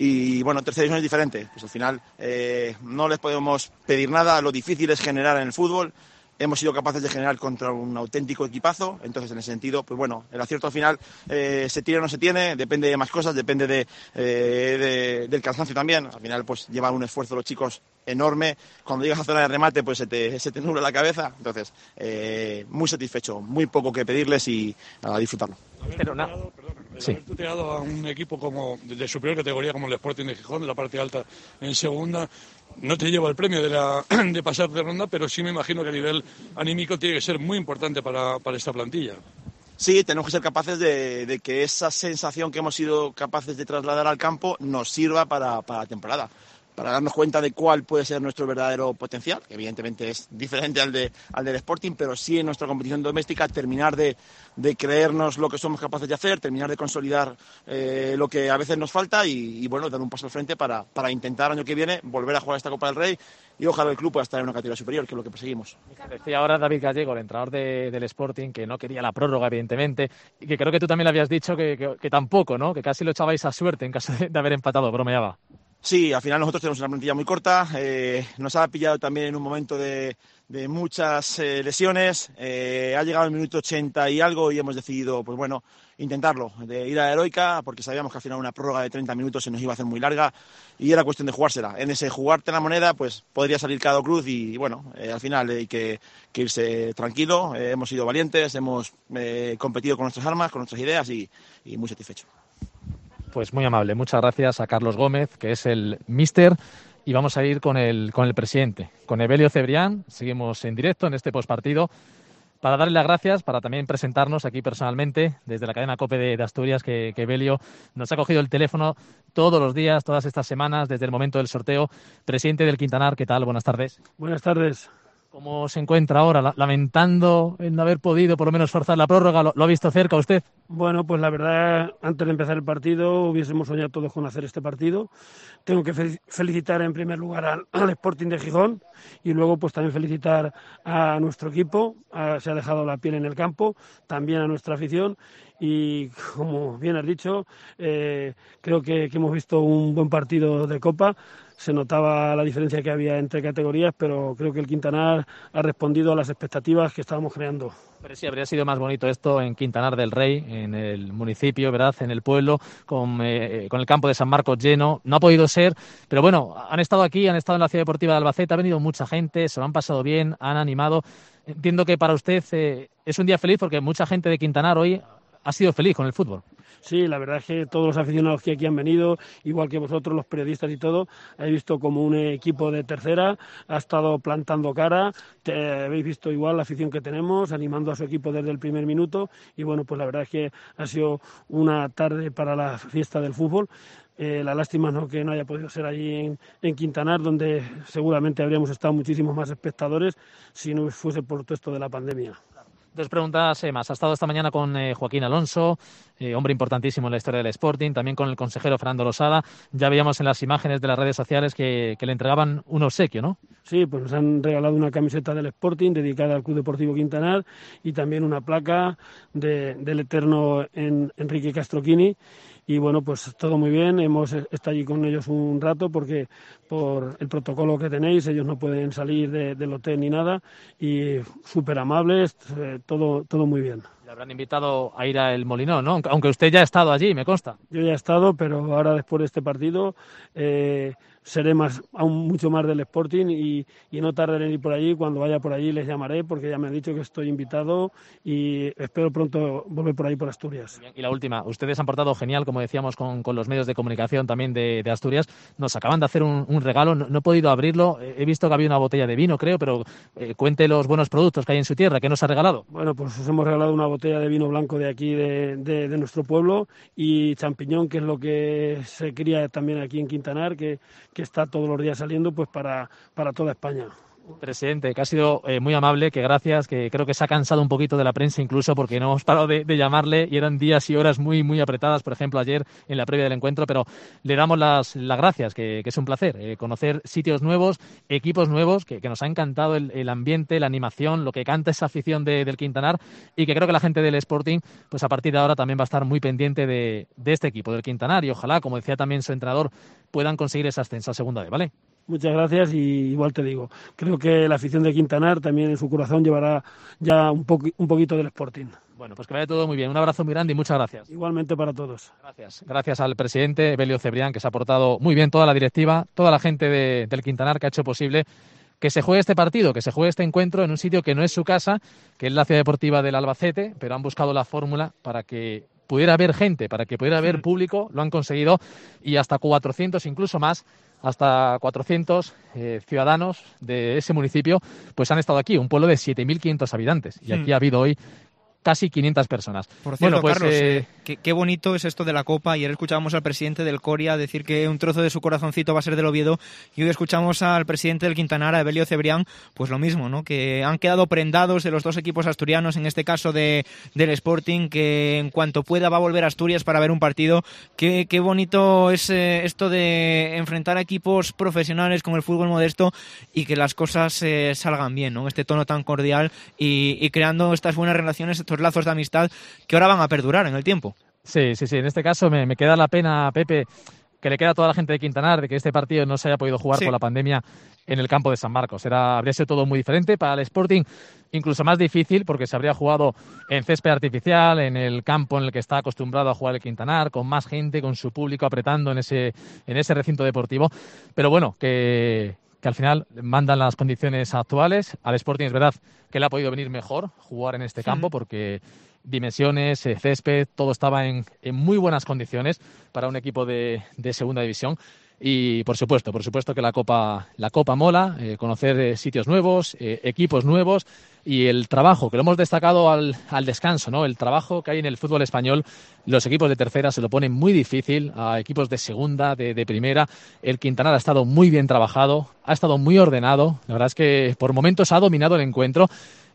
y bueno, tercera división es diferente. Pues al final eh, no les podemos pedir nada, lo difícil es generar en el fútbol. hemos sido capaces de generar contra un auténtico equipazo. Entonces, en ese sentido, pues bueno, el acierto al final eh, se tiene o no se tiene, depende de más cosas, depende de, eh, de, del cansancio también. Al final, pues llevan un esfuerzo los chicos enorme. Cuando llegas a zona de remate, pues se te, se te nubla la cabeza. Entonces, eh, muy satisfecho, muy poco que pedirles y a disfrutarlo. Pero no. Sí. Haber tuteado a un equipo como de superior categoría como el Sporting de Gijón, de la parte alta en segunda, no te lleva el premio de, la, de pasar de ronda, pero sí me imagino que a nivel anímico tiene que ser muy importante para, para esta plantilla. Sí, tenemos que ser capaces de, de que esa sensación que hemos sido capaces de trasladar al campo nos sirva para, para la temporada, para darnos cuenta de cuál puede ser nuestro verdadero potencial, que evidentemente es diferente al, de, al del Sporting, pero sí en nuestra competición doméstica terminar de, de creernos lo que somos capaces de hacer, terminar de consolidar eh, lo que a veces nos falta y, y bueno, dar un paso al frente para, para intentar año que viene volver a jugar esta Copa del Rey y ojalá el club pueda estar en una categoría superior, que es lo que perseguimos. Decía ahora David Gallego, el entrenador de, del Sporting, que no quería la prórroga, evidentemente, y que creo que tú también le habías dicho que, que, que tampoco, ¿no? Que casi lo echabais a suerte en caso de, de haber empatado, bromeaba. Sí, al final nosotros tenemos una plantilla muy corta, eh, nos ha pillado también en un momento de, de muchas eh, lesiones, eh, ha llegado el minuto ochenta y algo y hemos decidido, pues bueno, intentarlo, de ir a la heroica, porque sabíamos que al final una prórroga de treinta minutos se nos iba a hacer muy larga y era cuestión de jugársela. En ese jugarte la moneda, pues podría salir cada cruz y bueno, eh, al final hay que, que irse tranquilo, eh, hemos sido valientes, hemos eh, competido con nuestras armas, con nuestras ideas y, y muy satisfecho. Pues muy amable, muchas gracias a Carlos Gómez, que es el míster, y vamos a ir con el, con el presidente, con Evelio Cebrián. Seguimos en directo en este postpartido para darle las gracias, para también presentarnos aquí personalmente desde la cadena COPE de, de Asturias, que, que Evelio nos ha cogido el teléfono todos los días, todas estas semanas, desde el momento del sorteo. Presidente del Quintanar, ¿qué tal? Buenas tardes. Buenas tardes. ¿Cómo se encuentra ahora, lamentando el no haber podido por lo menos forzar la prórroga? ¿Lo, lo ha visto cerca usted? Bueno, pues la verdad, antes de empezar el partido, hubiésemos soñado todos con hacer este partido. Tengo que fe- felicitar en primer lugar al, al Sporting de Gijón y luego pues también felicitar a nuestro equipo. A, se ha dejado la piel en el campo, también a nuestra afición. Y como bien has dicho, eh, creo que, que hemos visto un buen partido de Copa. Se notaba la diferencia que había entre categorías, pero creo que el Quintanar ha respondido a las expectativas que estábamos creando. Pero sí, habría sido más bonito esto en Quintanar del Rey, en el municipio, ¿verdad?, en el pueblo, con, eh, con el campo de San Marcos lleno. No ha podido ser, pero bueno, han estado aquí, han estado en la Ciudad Deportiva de Albacete, ha venido mucha gente, se lo han pasado bien, han animado. Entiendo que para usted eh, es un día feliz porque mucha gente de Quintanar hoy ha sido feliz con el fútbol. Sí, la verdad es que todos los aficionados que aquí han venido, igual que vosotros, los periodistas y todo, habéis visto como un equipo de tercera ha estado plantando cara, te, habéis visto igual la afición que tenemos, animando a su equipo desde el primer minuto y bueno, pues la verdad es que ha sido una tarde para la fiesta del fútbol. Eh, la lástima no que no haya podido ser allí en, en Quintanar, donde seguramente habríamos estado muchísimos más espectadores si no fuese por todo esto de la pandemia. Dos preguntas eh, más. Ha estado esta mañana con eh, Joaquín Alonso, eh, hombre importantísimo en la historia del Sporting, también con el consejero Fernando Losada. Ya veíamos en las imágenes de las redes sociales que, que le entregaban un obsequio, ¿no? Sí, pues nos han regalado una camiseta del Sporting dedicada al Club Deportivo Quintanar y también una placa de, del eterno en, Enrique Castroquini. Y bueno, pues todo muy bien, hemos estado allí con ellos un rato porque por el protocolo que tenéis ellos no pueden salir de, del hotel ni nada y súper amables, eh, todo, todo muy bien. Le habrán invitado a ir a El Molinón, ¿no? Aunque usted ya ha estado allí, me consta. Yo ya he estado, pero ahora después de este partido eh, seré más, aún mucho más del Sporting y, y no tardaré en ir por allí. Cuando vaya por allí les llamaré porque ya me han dicho que estoy invitado y espero pronto volver por ahí por Asturias. Y la última, ustedes han portado genial, como decíamos, con, con los medios de comunicación también de, de Asturias. Nos acaban de hacer un, un regalo, no, no he podido abrirlo, he visto que había una botella de vino, creo, pero eh, cuente los buenos productos que hay en su tierra, ¿qué nos ha regalado? Bueno, pues os hemos regalado una botella de vino blanco de aquí, de, de, de nuestro pueblo, y champiñón, que es lo que se cría también aquí en Quintanar, que, que está todos los días saliendo pues para, para toda España. Presidente, que ha sido eh, muy amable, que gracias, que creo que se ha cansado un poquito de la prensa incluso porque no hemos parado de, de llamarle y eran días y horas muy muy apretadas, por ejemplo ayer en la previa del encuentro, pero le damos las, las gracias, que, que es un placer eh, conocer sitios nuevos, equipos nuevos, que, que nos ha encantado el, el ambiente, la animación, lo que canta esa afición de, del Quintanar y que creo que la gente del Sporting pues a partir de ahora también va a estar muy pendiente de, de este equipo del Quintanar y ojalá, como decía también su entrenador, puedan conseguir ese ascenso a segunda vez, ¿vale? Muchas gracias, y igual te digo, creo que la afición de Quintanar también en su corazón llevará ya un, po un poquito del Sporting. Bueno, pues que vaya todo muy bien. Un abrazo muy grande y muchas gracias. Igualmente para todos. Gracias. Gracias al presidente Evelio Cebrián, que se ha portado muy bien, toda la directiva, toda la gente de, del Quintanar que ha hecho posible que se juegue este partido, que se juegue este encuentro en un sitio que no es su casa, que es la Ciudad Deportiva del Albacete, pero han buscado la fórmula para que pudiera haber gente, para que pudiera haber público, lo han conseguido, y hasta cuatrocientos, incluso más, hasta cuatrocientos eh, ciudadanos de ese municipio pues han estado aquí, un pueblo de siete mil quinientos habitantes, y aquí hmm. ha habido hoy casi quinientas personas. Por cierto, bueno, pues, Carlos, eh... eh, qué, qué bonito es esto de la Copa. Ayer escuchábamos al presidente del Coria decir que un trozo de su corazoncito va a ser del Oviedo, y hoy escuchamos al presidente del Quintanar, a Evelio Cebrián, pues lo mismo, ¿no? Que han quedado prendados de los dos equipos asturianos, en este caso de del Sporting, que en cuanto pueda va a volver a Asturias para ver un partido. Qué, qué bonito es eh, esto de enfrentar a equipos profesionales con el fútbol modesto y que las cosas eh, salgan bien, ¿no? Este tono tan cordial y, y creando estas buenas relaciones, estos lazos de amistad que ahora van a perdurar en el tiempo. Sí, sí, sí. En este caso me, me queda la pena, Pepe, que le queda a toda la gente de Quintanar de que este partido no se haya podido jugar sí. por la pandemia en el campo de San Marcos. Era, habría sido todo muy diferente. Para el Sporting incluso más difícil, porque se habría jugado en césped artificial, en el campo en el que está acostumbrado a jugar el Quintanar, con más gente, con su público apretando en ese, en ese recinto deportivo. Pero bueno, que... que al final mandan las condiciones actuales. Al Sporting es verdad que le ha podido venir mejor jugar en este campo, porque dimensiones, eh, césped, todo estaba en, en muy buenas condiciones para un equipo de, de segunda división. Y por supuesto, por supuesto que la Copa, la Copa mola, eh, conocer eh, sitios nuevos, eh, equipos nuevos, y el trabajo, que lo hemos destacado al, al descanso, ¿no? El trabajo que hay en el fútbol español. Los equipos de tercera se lo ponen muy difícil a equipos de segunda, de, de primera. El Quintanar ha estado muy bien trabajado, ha estado muy ordenado. La verdad es que por momentos ha dominado el encuentro,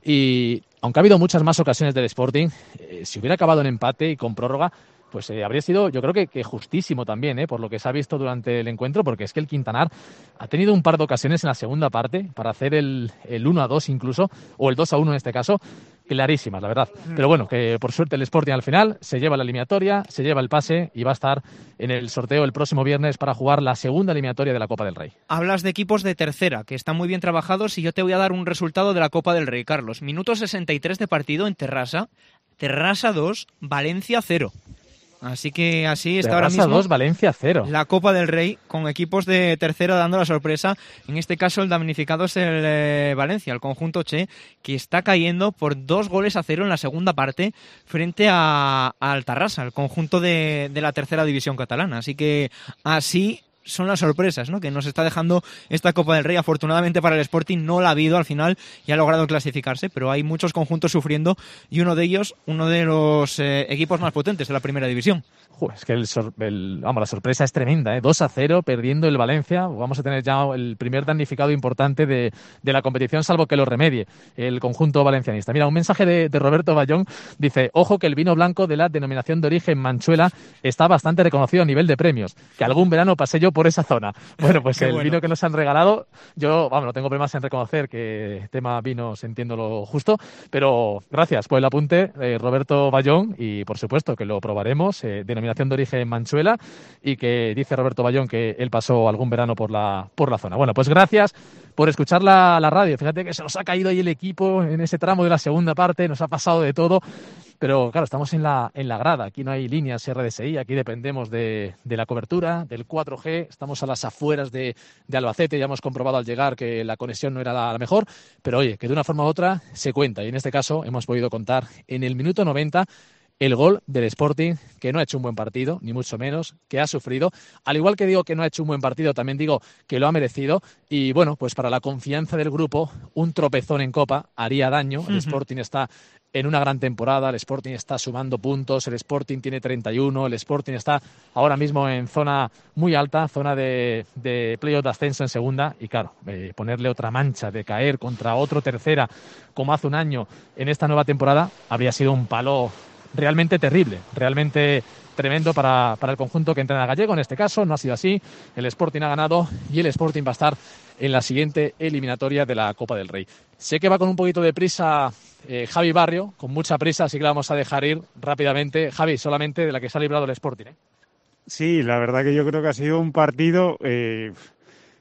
y aunque ha habido muchas más ocasiones del Sporting, eh, si hubiera acabado en empate y con prórroga, pues eh, habría sido, yo creo que, que justísimo también, eh, por lo que se ha visto durante el encuentro, porque es que el Quintanar ha tenido un par de ocasiones en la segunda parte para hacer el, el uno a dos incluso, o el dos a uno en este caso, clarísimas, la verdad. Pero bueno, que por suerte el Sporting al final se lleva la eliminatoria, se lleva el pase y va a estar en el sorteo el próximo viernes para jugar la segunda eliminatoria de la Copa del Rey. Hablas de equipos de tercera, que están muy bien trabajados, y yo te voy a dar un resultado de la Copa del Rey, Carlos. Minuto sesenta y tres de partido en Terrassa, Terrassa dos, Valencia cero. Así que así está ahora mismo dos, Valencia cero. La Copa del Rey, con equipos de tercera dando la sorpresa. En este caso el damnificado es el eh, Valencia, el conjunto Che, que está cayendo por dos goles a cero en la segunda parte frente a, a Altarrasa, el conjunto de, de la tercera división catalana. Así que así son las sorpresas, ¿no?, que nos está dejando esta Copa del Rey. Afortunadamente para el Sporting no la ha habido al final y ha logrado clasificarse, pero hay muchos conjuntos sufriendo, y uno de ellos, uno de los eh, equipos más potentes de la primera división. Joder, es que el, el, vamos, la sorpresa es tremenda, ¿eh? dos a cero perdiendo el Valencia. Vamos a tener ya el primer damnificado importante de, de la competición, salvo que lo remedie el conjunto valencianista. Mira, un mensaje de, de Roberto Bayón, dice: ojo que el vino blanco de la denominación de origen Manchuela está bastante reconocido a nivel de premios, que algún verano pasé yo por esa zona. Bueno, pues el bueno. vino que nos han regalado, yo, vamos, no tengo problemas en reconocer que tema vinos entiendo lo justo, pero gracias por el apunte, eh, Roberto Bayón, y por supuesto que lo probaremos, eh, denominación de origen Manchuela, y que dice Roberto Bayón que él pasó algún verano por la, por la zona. Bueno, pues gracias por escuchar la, la radio. Fíjate que se nos ha caído ahí el equipo en ese tramo de la segunda parte, nos ha pasado de todo. Pero claro, estamos en la, en la grada, aquí no hay líneas R D S I, aquí dependemos de, de la cobertura, del cuatro G, estamos a las afueras de, de Albacete, ya hemos comprobado al llegar que la conexión no era la, la mejor, pero oye, que de una forma u otra se cuenta, y en este caso hemos podido contar en el minuto noventa el gol del Sporting, que no ha hecho un buen partido, ni mucho menos, que ha sufrido. Al igual que digo que no ha hecho un buen partido, también digo que lo ha merecido. Y bueno, pues para la confianza del grupo, un tropezón en Copa haría daño. El uh-huh. Sporting está en una gran temporada, el Sporting está sumando puntos, el Sporting tiene treinta y uno, el Sporting está ahora mismo en zona muy alta, zona de, de playoff de ascenso en segunda, y claro, eh, ponerle otra mancha de caer contra otro tercera, como hace un año en esta nueva temporada, habría sido un palo realmente terrible, realmente tremendo para, para el conjunto que entrena Gallego. En este caso no ha sido así, el Sporting ha ganado y el Sporting va a estar en la siguiente eliminatoria de la Copa del Rey. Sé que va con un poquito de prisa eh, Javi Barrio, con mucha prisa, así que la vamos a dejar ir rápidamente. Javi, solamente de la que se ha librado el Sporting, ¿eh? Sí, la verdad que yo creo que ha sido un partido eh,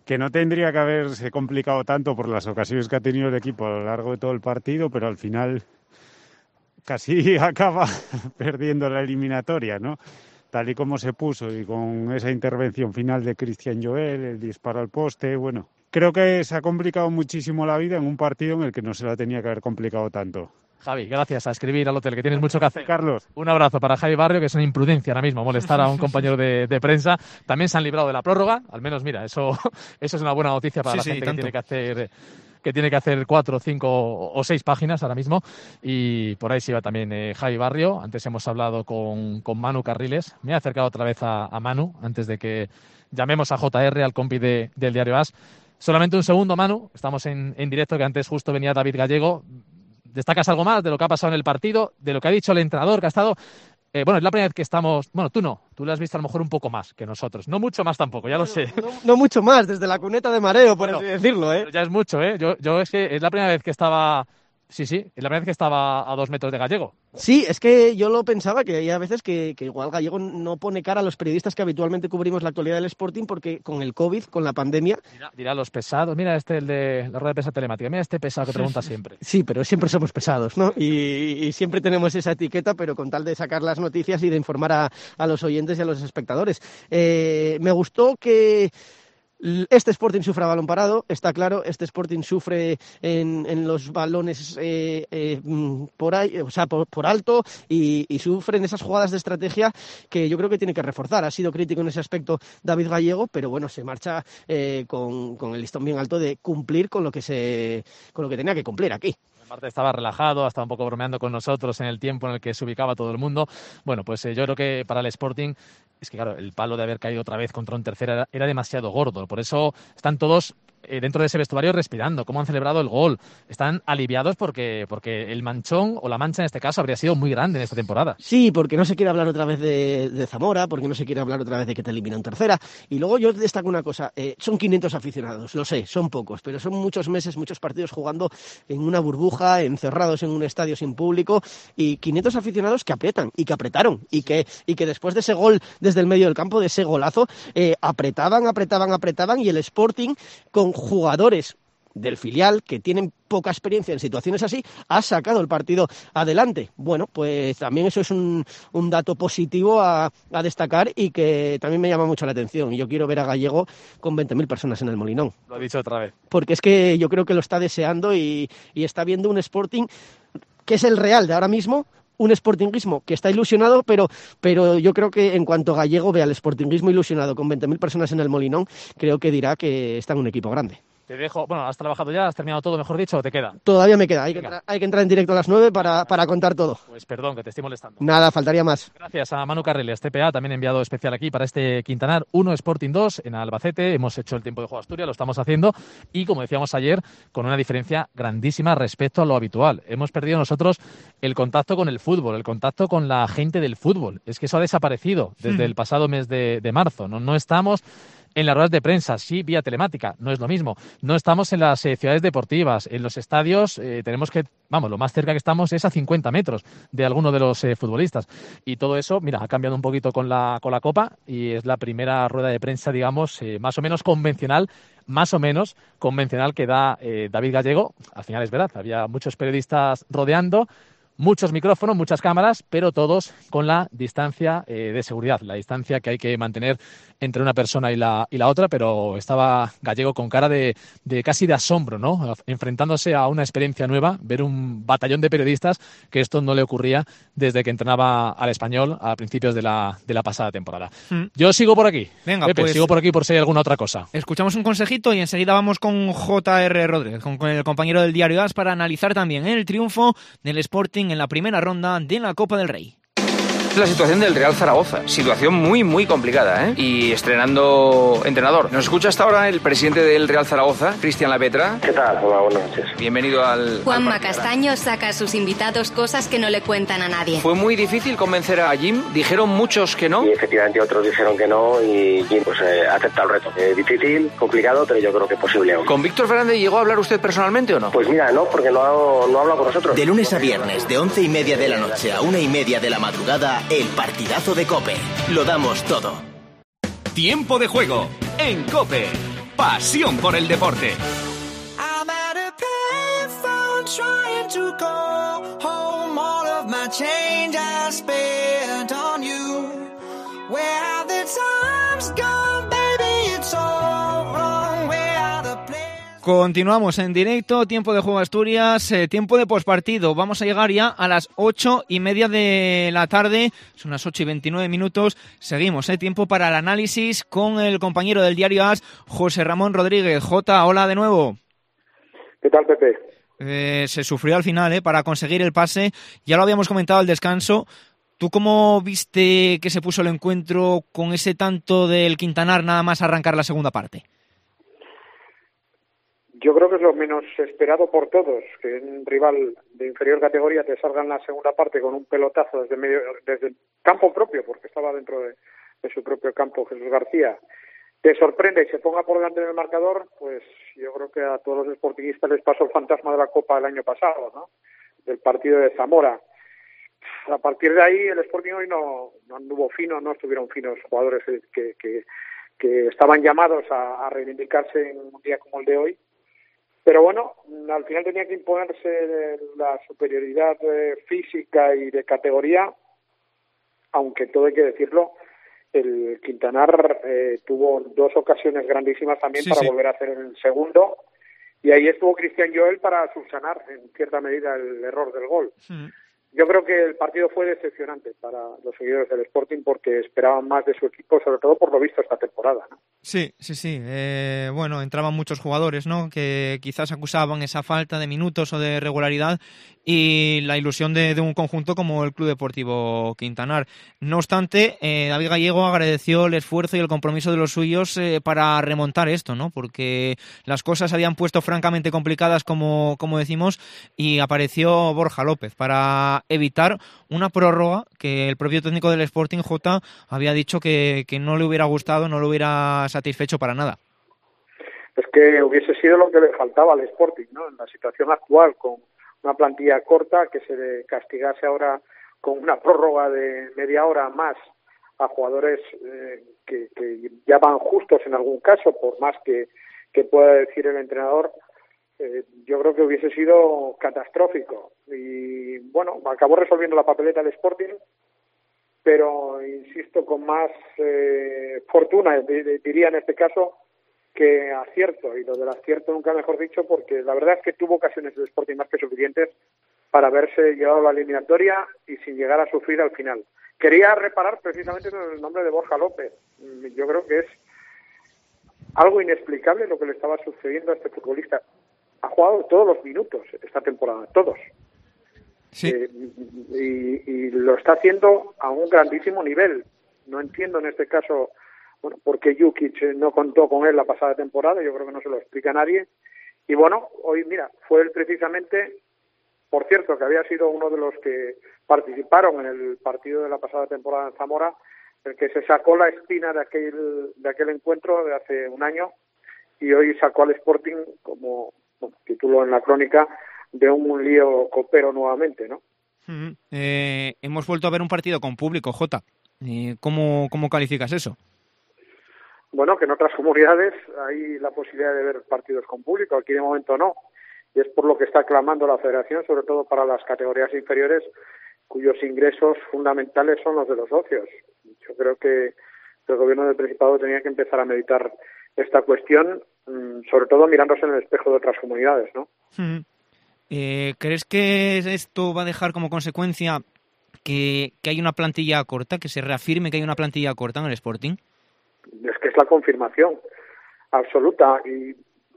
que no tendría que haberse complicado tanto por las ocasiones que ha tenido el equipo a lo largo de todo el partido, pero al final casi acaba perdiendo la eliminatoria, ¿no? Tal y como se puso y con esa intervención final de Cristian Joel, el disparo al poste, bueno, creo que se ha complicado muchísimo la vida en un partido en el que no se la tenía que haber complicado tanto. Javi, gracias, a escribir al hotel, que tienes mucho que hacer. Carlos. Un abrazo para Javi Barrio, que es una imprudencia ahora mismo molestar a un compañero de, de prensa. También se han librado de la prórroga, al menos mira, eso, eso es una buena noticia para sí, la sí, gente tanto. que tiene que hacer... que tiene que hacer cuatro, cinco o seis páginas ahora mismo, y por ahí se iba también eh, Javi Barrio. Antes hemos hablado con, con Manu Carriles. Me he acercado otra vez a, a Manu, antes de que llamemos a J R, al compi de, del Diario As. Solamente un segundo, Manu, estamos en, en directo, que antes justo venía David Gallego. ¿Destacas algo más de lo que ha pasado en el partido, de lo que ha dicho el entrenador que ha estado? Eh, bueno, es la primera vez que estamos... Bueno, tú no, tú lo has visto a lo mejor un poco más que nosotros. No mucho más tampoco, ya lo sé. No, no mucho más, desde la cuneta de mareo, por bueno, así decirlo, ¿eh? Ya es mucho, ¿eh? Yo, yo es que es la primera vez que estaba... Sí, sí, es la primera vez que estaba a dos metros de Gallego. Sí, es que yo lo pensaba, que hay a veces que, que igual Gallego no pone cara a los periodistas que habitualmente cubrimos la actualidad del Sporting, porque con el COVID, con la pandemia... Dirá, dirá los pesados, mira este, el de la rueda de prensa telemática, mira este pesado que pregunta siempre. Sí, pero siempre somos pesados, ¿no? Y, y siempre tenemos esa etiqueta, pero con tal de sacar las noticias y de informar a, a los oyentes y a los espectadores. Eh, me gustó que... Este Sporting sufre a balón parado, está claro. Este Sporting sufre en, en los balones eh, eh, por ahí, o sea, por, por alto, y, y sufre en esas jugadas de estrategia que yo creo que tiene que reforzar. Ha sido crítico en ese aspecto David Gallego, pero bueno, se marcha eh, con, con el listón bien alto de cumplir con lo que se, con lo que tenía que cumplir aquí. Aparte estaba relajado, estaba un poco bromeando con nosotros en el tiempo en el que se ubicaba todo el mundo. Bueno, pues eh, yo creo que para el Sporting es que, claro, el palo de haber caído otra vez contra un tercero era, era demasiado gordo. Por eso están todos eh, dentro de ese vestuario respirando, cómo han celebrado el gol. Están aliviados porque, porque el manchón, o la mancha en este caso, habría sido muy grande en esta temporada. Sí, porque no se quiere hablar otra vez de, de Zamora, porque no se quiere hablar otra vez de que te elimina un tercera. Y luego yo destaco una cosa, eh, son quinientos aficionados, lo sé, son pocos, pero son muchos meses, muchos partidos jugando en una burbuja, encerrados en un estadio sin público, y quinientos aficionados que aprietan, y que apretaron, y que, y que después de ese gol desde el medio del campo, de ese golazo, eh, apretaban, apretaban, apretaban, y el Sporting, con jugadores del filial que tienen poca experiencia en situaciones así, ha sacado el partido adelante. Bueno, pues también eso es un, un dato positivo a, a destacar, y que también me llama mucho la atención. Yo quiero ver a Gallego con veinte mil personas en el Molinón. Lo ha dicho otra vez. Porque es que yo creo que lo está deseando, y, y está viendo un Sporting que es el real de ahora mismo, un sportinguismo que está ilusionado, pero, pero yo creo que en cuanto Gallego vea el sportinguismo ilusionado con veinte mil personas en el Molinón, creo que dirá que está en un equipo grande. Te dejo, bueno, has trabajado ya, has terminado todo, mejor dicho, ¿o te queda? Todavía me queda, hay que, entrar, hay que entrar en directo a las nueve para, para contar todo. Pues perdón, que te estoy molestando. Nada, faltaría más. Gracias a Manu Carriles, T P A, también enviado especial aquí para este Quintanar uno Sporting dos en Albacete. Hemos hecho el tiempo de juego Asturias, lo estamos haciendo, y como decíamos ayer, con una diferencia grandísima respecto a lo habitual. Hemos perdido nosotros el contacto con el fútbol, el contacto con la gente del fútbol. Es que eso ha desaparecido desde hmm. el pasado mes de, de marzo. No, no estamos en las ruedas de prensa, sí, vía telemática, no es lo mismo. No estamos en las eh, ciudades deportivas, en los estadios eh, tenemos que, vamos, lo más cerca que estamos es a cincuenta metros de alguno de los eh, futbolistas. Y todo eso, mira, ha cambiado un poquito con la, con la Copa, y es la primera rueda de prensa, digamos, eh, más o menos convencional, más o menos convencional que da eh, David Gallego. Al final es verdad, había muchos periodistas rodeando, muchos micrófonos, muchas cámaras, pero todos con la distancia eh, de seguridad, la distancia que hay que mantener entre una persona y la, y la otra, pero estaba Gallego con cara de, de casi de asombro, ¿no? Enfrentándose a una experiencia nueva, ver un batallón de periodistas, que esto no le ocurría desde que entrenaba al Español a principios de la, de la pasada temporada. Mm. Yo sigo por aquí. Venga, Pepe, pues sigo por aquí por si hay alguna otra cosa. Escuchamos un consejito y enseguida vamos con J R Rodríguez, con, con el compañero del Diario As, para analizar también el triunfo del Sporting en la primera ronda de la Copa del Rey. La situación del Real Zaragoza, situación muy muy complicada, ¿eh? Y estrenando entrenador. Nos escucha hasta ahora el presidente del Real Zaragoza, Cristian Lapetra. ¿Qué tal? Hola, buenas noches. Bienvenido al... Juanma al Castaño saca a sus invitados cosas que no le cuentan a nadie. Fue muy difícil convencer a Jim, dijeron muchos que no. Y efectivamente otros dijeron que no, y Jim pues eh, acepta el reto. Eh, difícil, complicado, pero yo creo que posible aún. ¿Con Víctor Fernández llegó a hablar usted personalmente o no? Pues mira, no, porque no, no habla con nosotros. De lunes a viernes, de once y media de la noche a una y media de la madrugada, el partidazo de COPE. Lo damos todo. Tiempo de juego en COPE. Pasión por el deporte. I'm at a payphone trying to call home. All of my change I spent on you. Where have the times gone, baby? It's all wrong. Where are the places? Continuamos en directo, tiempo de Juego Asturias, eh, tiempo de pospartido. Vamos a llegar ya a las ocho y media de la tarde, son las ocho y veintinueve minutos. Seguimos, eh, tiempo para el análisis con el compañero del diario A S, José Ramón Rodríguez. Jota, hola de nuevo. ¿Qué tal, Pepe? Eh, se sufrió al final eh, para conseguir el pase, ya lo habíamos comentado al descanso. ¿Tú cómo viste que se puso el encuentro con ese tanto del Quintanar nada más arrancar la segunda parte? Yo creo que es lo menos esperado por todos, que un rival de inferior categoría te salga en la segunda parte con un pelotazo desde medio, desde el campo propio, porque estaba dentro de, de su propio campo Jesús García, te sorprende y se ponga por delante del marcador. Pues yo creo que a todos los sportingistas les pasó el fantasma de la Copa del año pasado, ¿no? Del partido de Zamora. A partir de ahí el Sporting hoy no, no anduvo fino, no estuvieron finos jugadores que, que, que estaban llamados a, a reivindicarse en un día como el de hoy. Pero bueno, al final tenía que imponerse la superioridad eh, física y de categoría, aunque todo hay que decirlo, el Quintanar eh, tuvo dos ocasiones grandísimas también sí, para sí. volver a hacer el segundo, y ahí estuvo Cristian Joel para subsanar en cierta medida el error del gol. Sí. Yo creo que el partido fue decepcionante para los seguidores del Sporting porque esperaban más de su equipo, sobre todo por lo visto esta temporada, ¿no? Sí, sí, sí. Eh, bueno, entraban muchos jugadores, ¿no? Que quizás acusaban esa falta de minutos o de regularidad y la ilusión de, de un conjunto como el Club Deportivo Quintanar. No obstante, eh, David Gallego agradeció el esfuerzo y el compromiso de los suyos eh, para remontar esto, ¿no? Porque las cosas se habían puesto francamente complicadas, como, como decimos, y apareció Borja López para evitar una prórroga que el propio técnico del Sporting, J, había dicho que, que no le hubiera gustado, no le hubiera satisfecho para nada. Es que hubiese sido lo que le faltaba al Sporting, ¿no? En la situación actual, con una plantilla corta, que se le castigase ahora con una prórroga de media hora más a jugadores eh, que, que ya van justos en algún caso, por más que, que pueda decir el entrenador. Eh, yo creo que hubiese sido catastrófico y bueno, acabó resolviendo la papeleta del Sporting, pero insisto, con más eh, fortuna, diría en este caso, que acierto, y lo del acierto nunca mejor dicho, porque la verdad es que tuvo ocasiones del Sporting más que suficientes para haberse llevado a la eliminatoria y sin llegar a sufrir al final. Quería reparar precisamente en el nombre de Borja López. Yo creo que es algo inexplicable lo que le estaba sucediendo a este futbolista. Ha jugado todos los minutos esta temporada, todos. Sí. Eh, y, y lo está haciendo a un grandísimo nivel. No entiendo en este caso, bueno, por qué Jukic no contó con él la pasada temporada. Yo creo que no se lo explica a nadie. Y bueno, hoy, mira, fue él precisamente, por cierto, que había sido uno de los que participaron en el partido de la pasada temporada en Zamora, el que se sacó la espina de aquel, de aquel encuentro de hace un año, y hoy sacó al Sporting como... Bueno, título en la crónica de un lío copero nuevamente, ¿no? Uh-huh. Eh, hemos vuelto a ver un partido con público, Jota. Eh, ¿cómo, ¿Cómo calificas eso? Bueno, que en otras comunidades hay la posibilidad de ver partidos con público, aquí de momento no. Y es por lo que está clamando la Federación, sobre todo para las categorías inferiores, cuyos ingresos fundamentales son los de los socios. Yo creo que el gobierno del Principado tenía que empezar a meditar esta cuestión, sobre todo mirándose en el espejo de otras comunidades, ¿no? Hmm. Eh, ¿Crees que esto va a dejar como consecuencia que, que hay una plantilla corta, que se reafirme que hay una plantilla corta en el Sporting? Es que es la confirmación absoluta. Y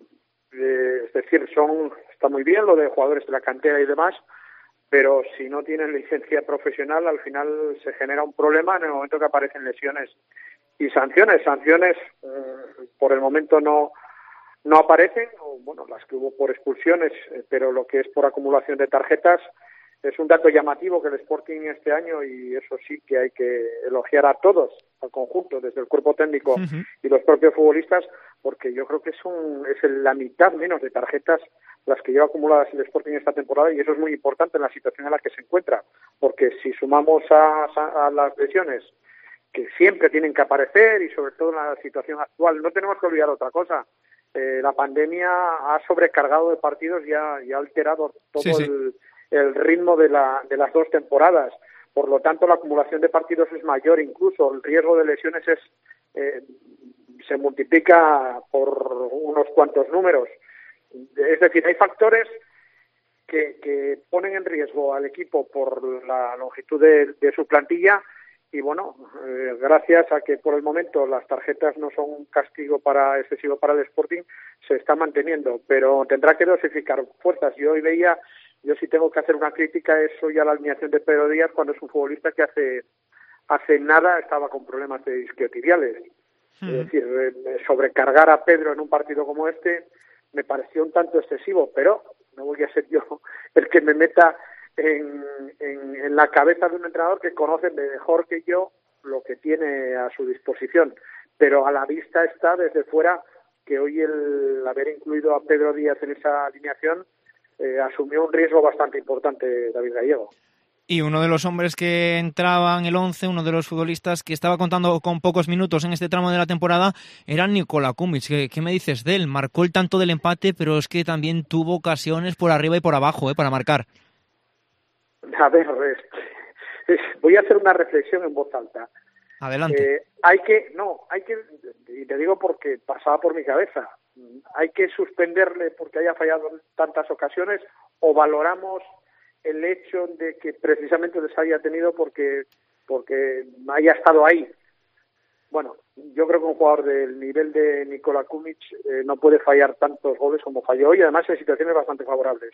eh, es decir, son está muy bien lo de jugadores de la cantera y demás, pero si no tienen licencia profesional, al final se genera un problema en el momento que aparecen lesiones y sanciones. Sanciones, eh, por el momento no no aparecen, o bueno, las que hubo por expulsiones, eh, pero lo que es por acumulación de tarjetas es un dato llamativo que el Sporting este año, y eso sí que hay que elogiar a todos, al conjunto, desde el cuerpo técnico uh-huh. y los propios futbolistas, porque yo creo que es, un, es la mitad menos de tarjetas las que lleva acumuladas el Sporting esta temporada, y eso es muy importante en la situación en la que se encuentra, porque si sumamos a, a, a las lesiones que siempre tienen que aparecer, y sobre todo en la situación actual, no tenemos que olvidar otra cosa, eh, la pandemia ha sobrecargado de partidos y ha, y ha alterado todo sí, sí. El, el ritmo de, la, de las dos temporadas. Por lo tanto, la acumulación de partidos es mayor, incluso el riesgo de lesiones es eh, se multiplica por unos cuantos números. Es decir, hay factores que, que ponen en riesgo al equipo por la longitud de, de su plantilla y, bueno, eh, gracias a que por el momento las tarjetas no son un castigo para excesivo para el Sporting, se está manteniendo, pero tendrá que dosificar fuerzas. Yo hoy veía, yo sí tengo que hacer una crítica, es hoy a la alineación de Pedro Díaz, cuando es un futbolista que hace hace nada estaba con problemas de isquiotibiales. Mm. Es decir, eh, sobrecargar a Pedro en un partido como este me pareció un tanto excesivo, pero no voy a ser yo el que me meta en, en, en la cabeza de un entrenador que conoce mejor que yo lo que tiene a su disposición. Pero a la vista está desde fuera que hoy el haber incluido a Pedro Díaz en esa alineación eh, asumió un riesgo bastante importante David Gallego. Y uno de los hombres que entraba en el once, uno de los futbolistas que estaba contando con pocos minutos en este tramo de la temporada, era Nikola Kumic. ¿Qué, qué me dices de él? Marcó el tanto del empate, pero es que también tuvo ocasiones por arriba y por abajo, ¿eh? Para marcar. A ver, este, voy a hacer una reflexión en voz alta. Adelante. Eh, hay que, no, hay que, y te digo porque pasaba por mi cabeza, hay que suspenderle porque haya fallado en tantas ocasiones o valoramos el hecho de que precisamente les haya tenido porque porque haya estado ahí. Bueno, yo creo que un jugador del nivel de Nikola Kumic eh, no puede fallar tantos goles como falló hoy, además en situaciones bastante favorables.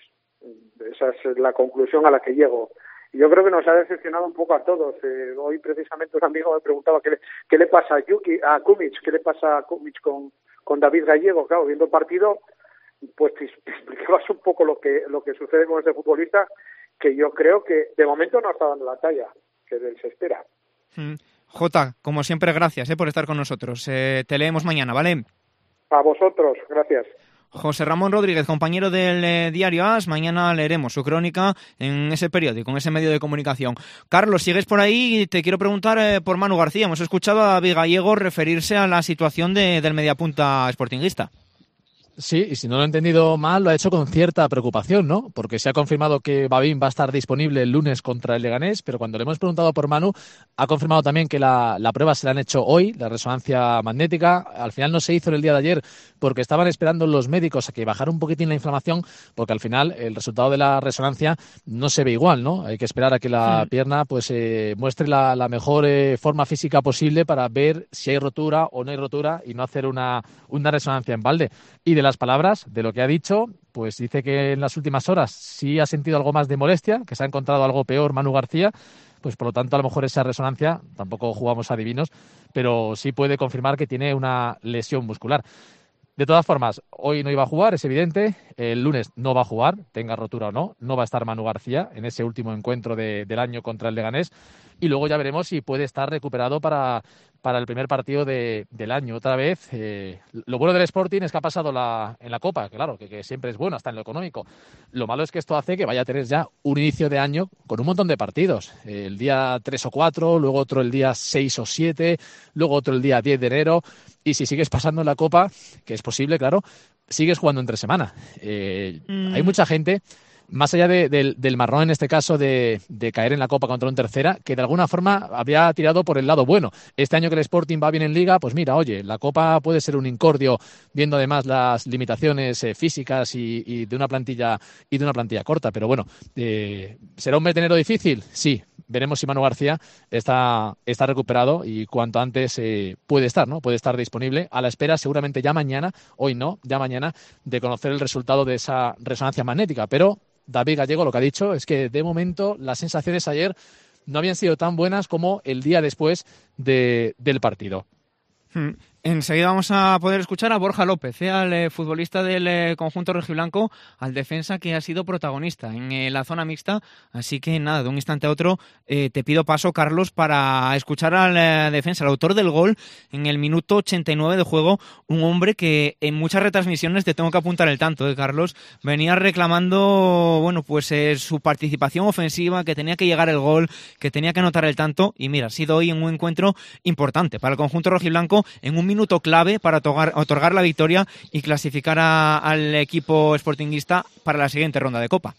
Esa es la conclusión a la que llego. Y yo creo que nos ha decepcionado un poco a todos. Eh, hoy precisamente un amigo me preguntaba qué le, qué le pasa a Yuki, a Kumic, qué le pasa a Kumic con, con David Gallego. Claro, viendo el partido, pues te explicabas un poco lo que lo que sucede con este futbolista, que yo creo que de momento no está dando la talla que de él se espera. Mm. Jota, como siempre, gracias eh, por estar con nosotros. Eh, te leemos mañana, ¿vale? A vosotros, gracias. José Ramón Rodríguez, compañero del eh, diario A S, mañana leeremos su crónica en ese periódico, en ese medio de comunicación. Carlos, sigues por ahí y te quiero preguntar eh, por Manu García. Hemos escuchado a David Gallego referirse a la situación de, del mediapunta sportinguista. Sí, y si no lo he entendido mal, lo ha hecho con cierta preocupación, ¿no? Porque se ha confirmado que Babín va a estar disponible el lunes contra el Leganés, pero cuando le hemos preguntado por Manu, ha confirmado también que la, la prueba se la han hecho hoy, la resonancia magnética. Al final no se hizo en el día de ayer porque estaban esperando los médicos a que bajara un poquitín la inflamación, porque al final el resultado de la resonancia no se ve igual, ¿no? Hay que esperar a que la sí. pierna pues eh, muestre la, la mejor eh, forma física posible para ver si hay rotura o no hay rotura y no hacer una, una resonancia en balde. Y de las palabras, de lo que ha dicho, pues dice que en las últimas horas sí ha sentido algo más de molestia, que se ha encontrado algo peor Manu García, pues por lo tanto a lo mejor esa resonancia, tampoco jugamos adivinos, pero sí puede confirmar que tiene una lesión muscular. De todas formas, hoy no iba a jugar, es evidente, el lunes no va a jugar, tenga rotura o no, no va a estar Manu García en ese último encuentro de, del año contra el Leganés, y luego ya veremos si puede estar recuperado para, para el primer partido de, del año. Otra vez, eh, lo bueno del Sporting es que ha pasado la, en la Copa, claro, que, que siempre es bueno, hasta en lo económico. Lo malo es que esto hace que vaya a tener ya un inicio de año con un montón de partidos. Eh, el día tres o cuatro, luego otro el día seis o siete, luego otro el día diez de enero. Y si sigues pasando en la Copa, que es posible, claro, sigues jugando entre semana. Eh, mm. Hay mucha gente, más allá de, de, del marrón en este caso de, de caer en la Copa contra un tercera, que de alguna forma había tirado por el lado bueno. Este año que el Sporting va bien en Liga, pues mira, oye, la Copa puede ser un incordio, viendo además las limitaciones eh, físicas y, y de una plantilla y de una plantilla corta. Pero bueno, eh, ¿será un mes de enero difícil? Sí. Veremos si Manu García está, está recuperado y cuanto antes eh, puede estar, ¿no? Puede estar disponible a la espera seguramente ya mañana, hoy no, ya mañana, de conocer el resultado de esa resonancia magnética. Pero David Gallego lo que ha dicho es que de momento las sensaciones ayer no habían sido tan buenas como el día después de, del partido. Hmm. Enseguida vamos a poder escuchar a Borja López, eh, al eh, futbolista del eh, conjunto rojiblanco, al defensa que ha sido protagonista en eh, la zona mixta. Así que nada, de un instante a otro eh, te pido paso, Carlos, para escuchar al eh, defensa, al autor del gol en el minuto ochenta y nueve de juego, un hombre que en muchas retransmisiones te tengo que apuntar el tanto, eh, Carlos, venía reclamando bueno pues eh, su participación ofensiva, que tenía que llegar el gol, que tenía que anotar el tanto, y mira, ha sido hoy en un encuentro importante para el conjunto rojiblanco en un minuto minuto clave para otorgar, otorgar la victoria y clasificar a, al equipo sportinguista para la siguiente ronda de Copa.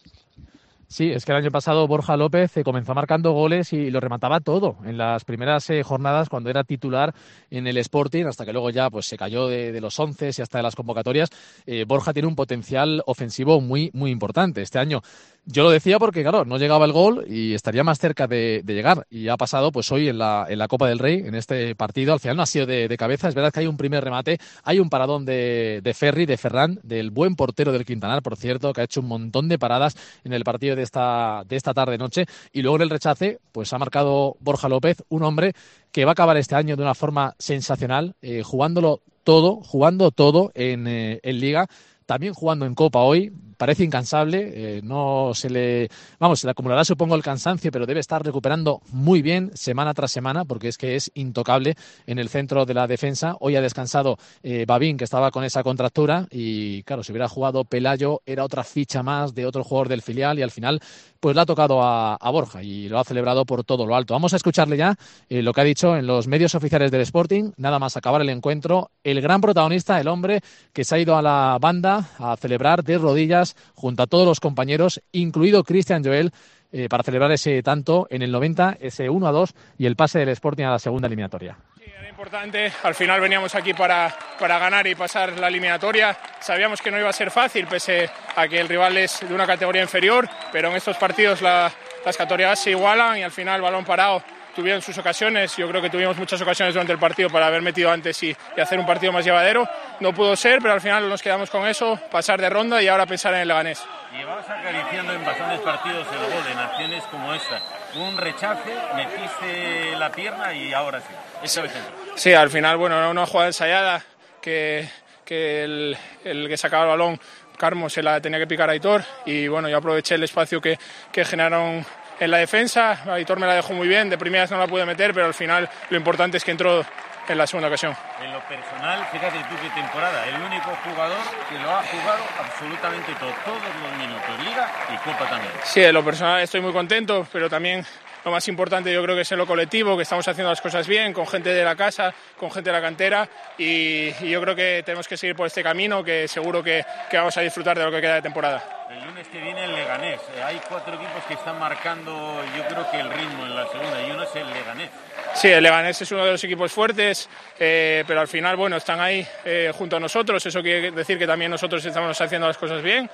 Sí, es que el año pasado Borja López eh, comenzó marcando goles y lo remataba todo en las primeras eh, jornadas cuando era titular en el Sporting, hasta que luego ya pues se cayó de, de los once y hasta de las convocatorias. Eh, Borja tiene un potencial ofensivo muy, muy importante. Este año yo lo decía porque, claro, no llegaba el gol y estaría más cerca de, de llegar. Y ha pasado pues hoy en la, en la Copa del Rey, en este partido. Al final no ha sido de, de cabeza. Es verdad que hay un primer remate, hay un paradón de, de Ferri, de Ferran, del buen portero del Quintanar, por cierto, que ha hecho un montón de paradas en el partido de esta, de esta tarde-noche. Y luego en el rechace pues ha marcado Borja López, un hombre que va a acabar este año de una forma sensacional, eh, jugándolo todo, jugando todo en, eh, en Liga. También jugando en Copa hoy, parece incansable, eh, no se le, vamos, se le acumulará supongo el cansancio, pero debe estar recuperando muy bien semana tras semana, porque es que es intocable en el centro de la defensa. Hoy ha descansado eh, Babín, que estaba con esa contractura, y claro, si hubiera jugado Pelayo era otra ficha más de otro jugador del filial, y al final pues le ha tocado a, a Borja y lo ha celebrado por todo lo alto. Vamos a escucharle ya eh, lo que ha dicho en los medios oficiales del Sporting, nada más acabar el encuentro, el gran protagonista, el hombre que se ha ido a la banda a celebrar de rodillas junto a todos los compañeros, incluido Cristian Joel, eh, para celebrar ese tanto en el noventa, ese uno a dos y el pase del Sporting a la segunda eliminatoria. Importante, al final veníamos aquí para, para ganar y pasar la eliminatoria. Sabíamos que no iba a ser fácil, pese a que el rival es de una categoría inferior, pero en estos partidos la, las categorías se igualan y al final balón parado tuvieron sus ocasiones. Yo creo que tuvimos muchas ocasiones durante el partido para haber metido antes y, y hacer un partido más llevadero. No pudo ser, pero al final nos quedamos con eso, pasar de ronda y ahora pensar en el Leganés. Llevabas acariciando en bastantes partidos el gol en acciones como esta. Un rechace, metiste la pierna y ahora sí. Ese ejemplo. Sí, al final, bueno, era una jugada ensayada que, que el, el que sacaba el balón, Carmo, se la tenía que picar a Aitor y bueno, yo aproveché el espacio que, que generaron en la defensa. Aitor me la dejó muy bien, de primeras no la pude meter, pero al final lo importante es que entró en la segunda ocasión. En lo personal, fíjate tú qué temporada, el único jugador que lo ha jugado absolutamente todo, todos los minutos, Liga y Copa también. Sí, en lo personal estoy muy contento, pero también lo más importante yo creo que es en lo colectivo, que estamos haciendo las cosas bien, con gente de la casa, con gente de la cantera y, y yo creo que tenemos que seguir por este camino, que seguro que, que vamos a disfrutar de lo que queda de temporada. El lunes que viene el Leganés, hay cuatro equipos que están marcando yo creo que el ritmo en la segunda y uno es el Leganés. Sí, el Leganés es uno de los equipos fuertes, eh, pero al final bueno, están ahí eh, junto a nosotros, eso quiere decir que también nosotros estamos haciendo las cosas bien.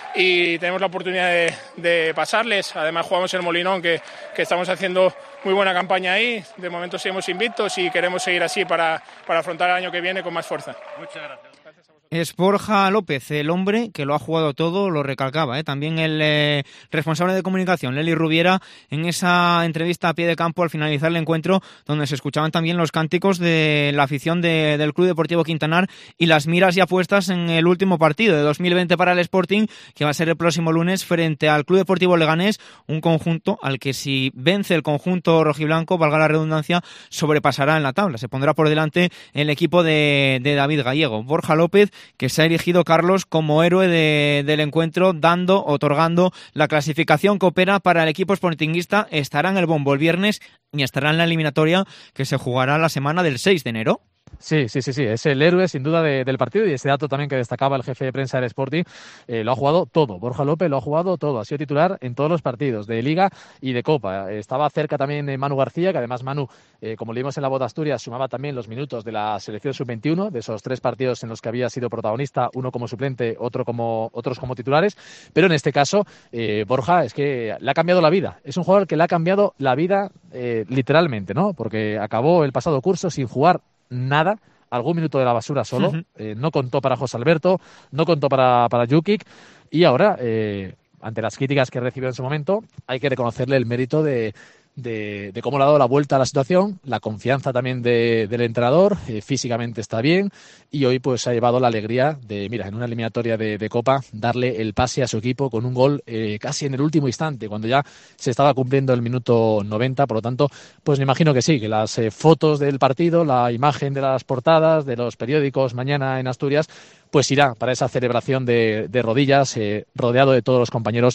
Y tenemos la oportunidad de, de pasarles. Además jugamos el Molinón, que, que estamos haciendo muy buena campaña ahí. De momento seguimos invictos y queremos seguir así para, para afrontar el año que viene con más fuerza. Muchas gracias. Es Borja López, el hombre que lo ha jugado todo, lo recalcaba, ¿eh? También el eh, responsable de comunicación, Leli Rubiera, en esa entrevista a pie de campo al finalizar el encuentro, donde se escuchaban también los cánticos de la afición de, del Club Deportivo Quintanar y las miras ya puestas en el último partido de dos mil veinte para el Sporting, que va a ser el próximo lunes frente al Club Deportivo Leganés, un conjunto al que si vence el conjunto rojiblanco, valga la redundancia, sobrepasará en la tabla. Se pondrá por delante el equipo de, de David Gallego. Borja López, que se ha elegido, Carlos, como héroe de, del encuentro, dando, otorgando la clasificación que opera para el equipo sportinguista. Estará en el bombo el viernes y estará en la eliminatoria que se jugará la semana del seis de enero. Sí, sí, sí, sí, es el héroe sin duda de, del partido y ese dato también que destacaba el jefe de prensa del Sporting, eh, lo ha jugado todo, Borja López lo ha jugado todo, ha sido titular en todos los partidos de Liga y de Copa. Estaba cerca también de Manu García, que además Manu, eh, como leímos en la Voz de Asturias, sumaba también los minutos de la selección sub veintiuno, de esos tres partidos en los que había sido protagonista, uno como suplente, otro como, otros como titulares, pero en este caso eh, Borja es que le ha cambiado la vida, es un jugador que le ha cambiado la vida eh, literalmente, ¿no? Porque acabó el pasado curso sin jugar nada, algún minuto de la basura solo, uh-huh. eh, no contó para José Alberto, no contó para, para Jukic y ahora, eh, ante las críticas que recibió en su momento, hay que reconocerle el mérito de, de, de cómo le ha dado la vuelta a la situación, la confianza también de, del entrenador, eh, físicamente está bien y hoy pues ha llevado la alegría de, mira, en una eliminatoria de, de Copa, darle el pase a su equipo con un gol eh, casi en el último instante, cuando ya se estaba cumpliendo el minuto noventa, por lo tanto, pues me imagino que sí, que las eh, fotos del partido, la imagen de las portadas, de los periódicos mañana en Asturias, pues irá para esa celebración de, de rodillas, eh, rodeado de todos los compañeros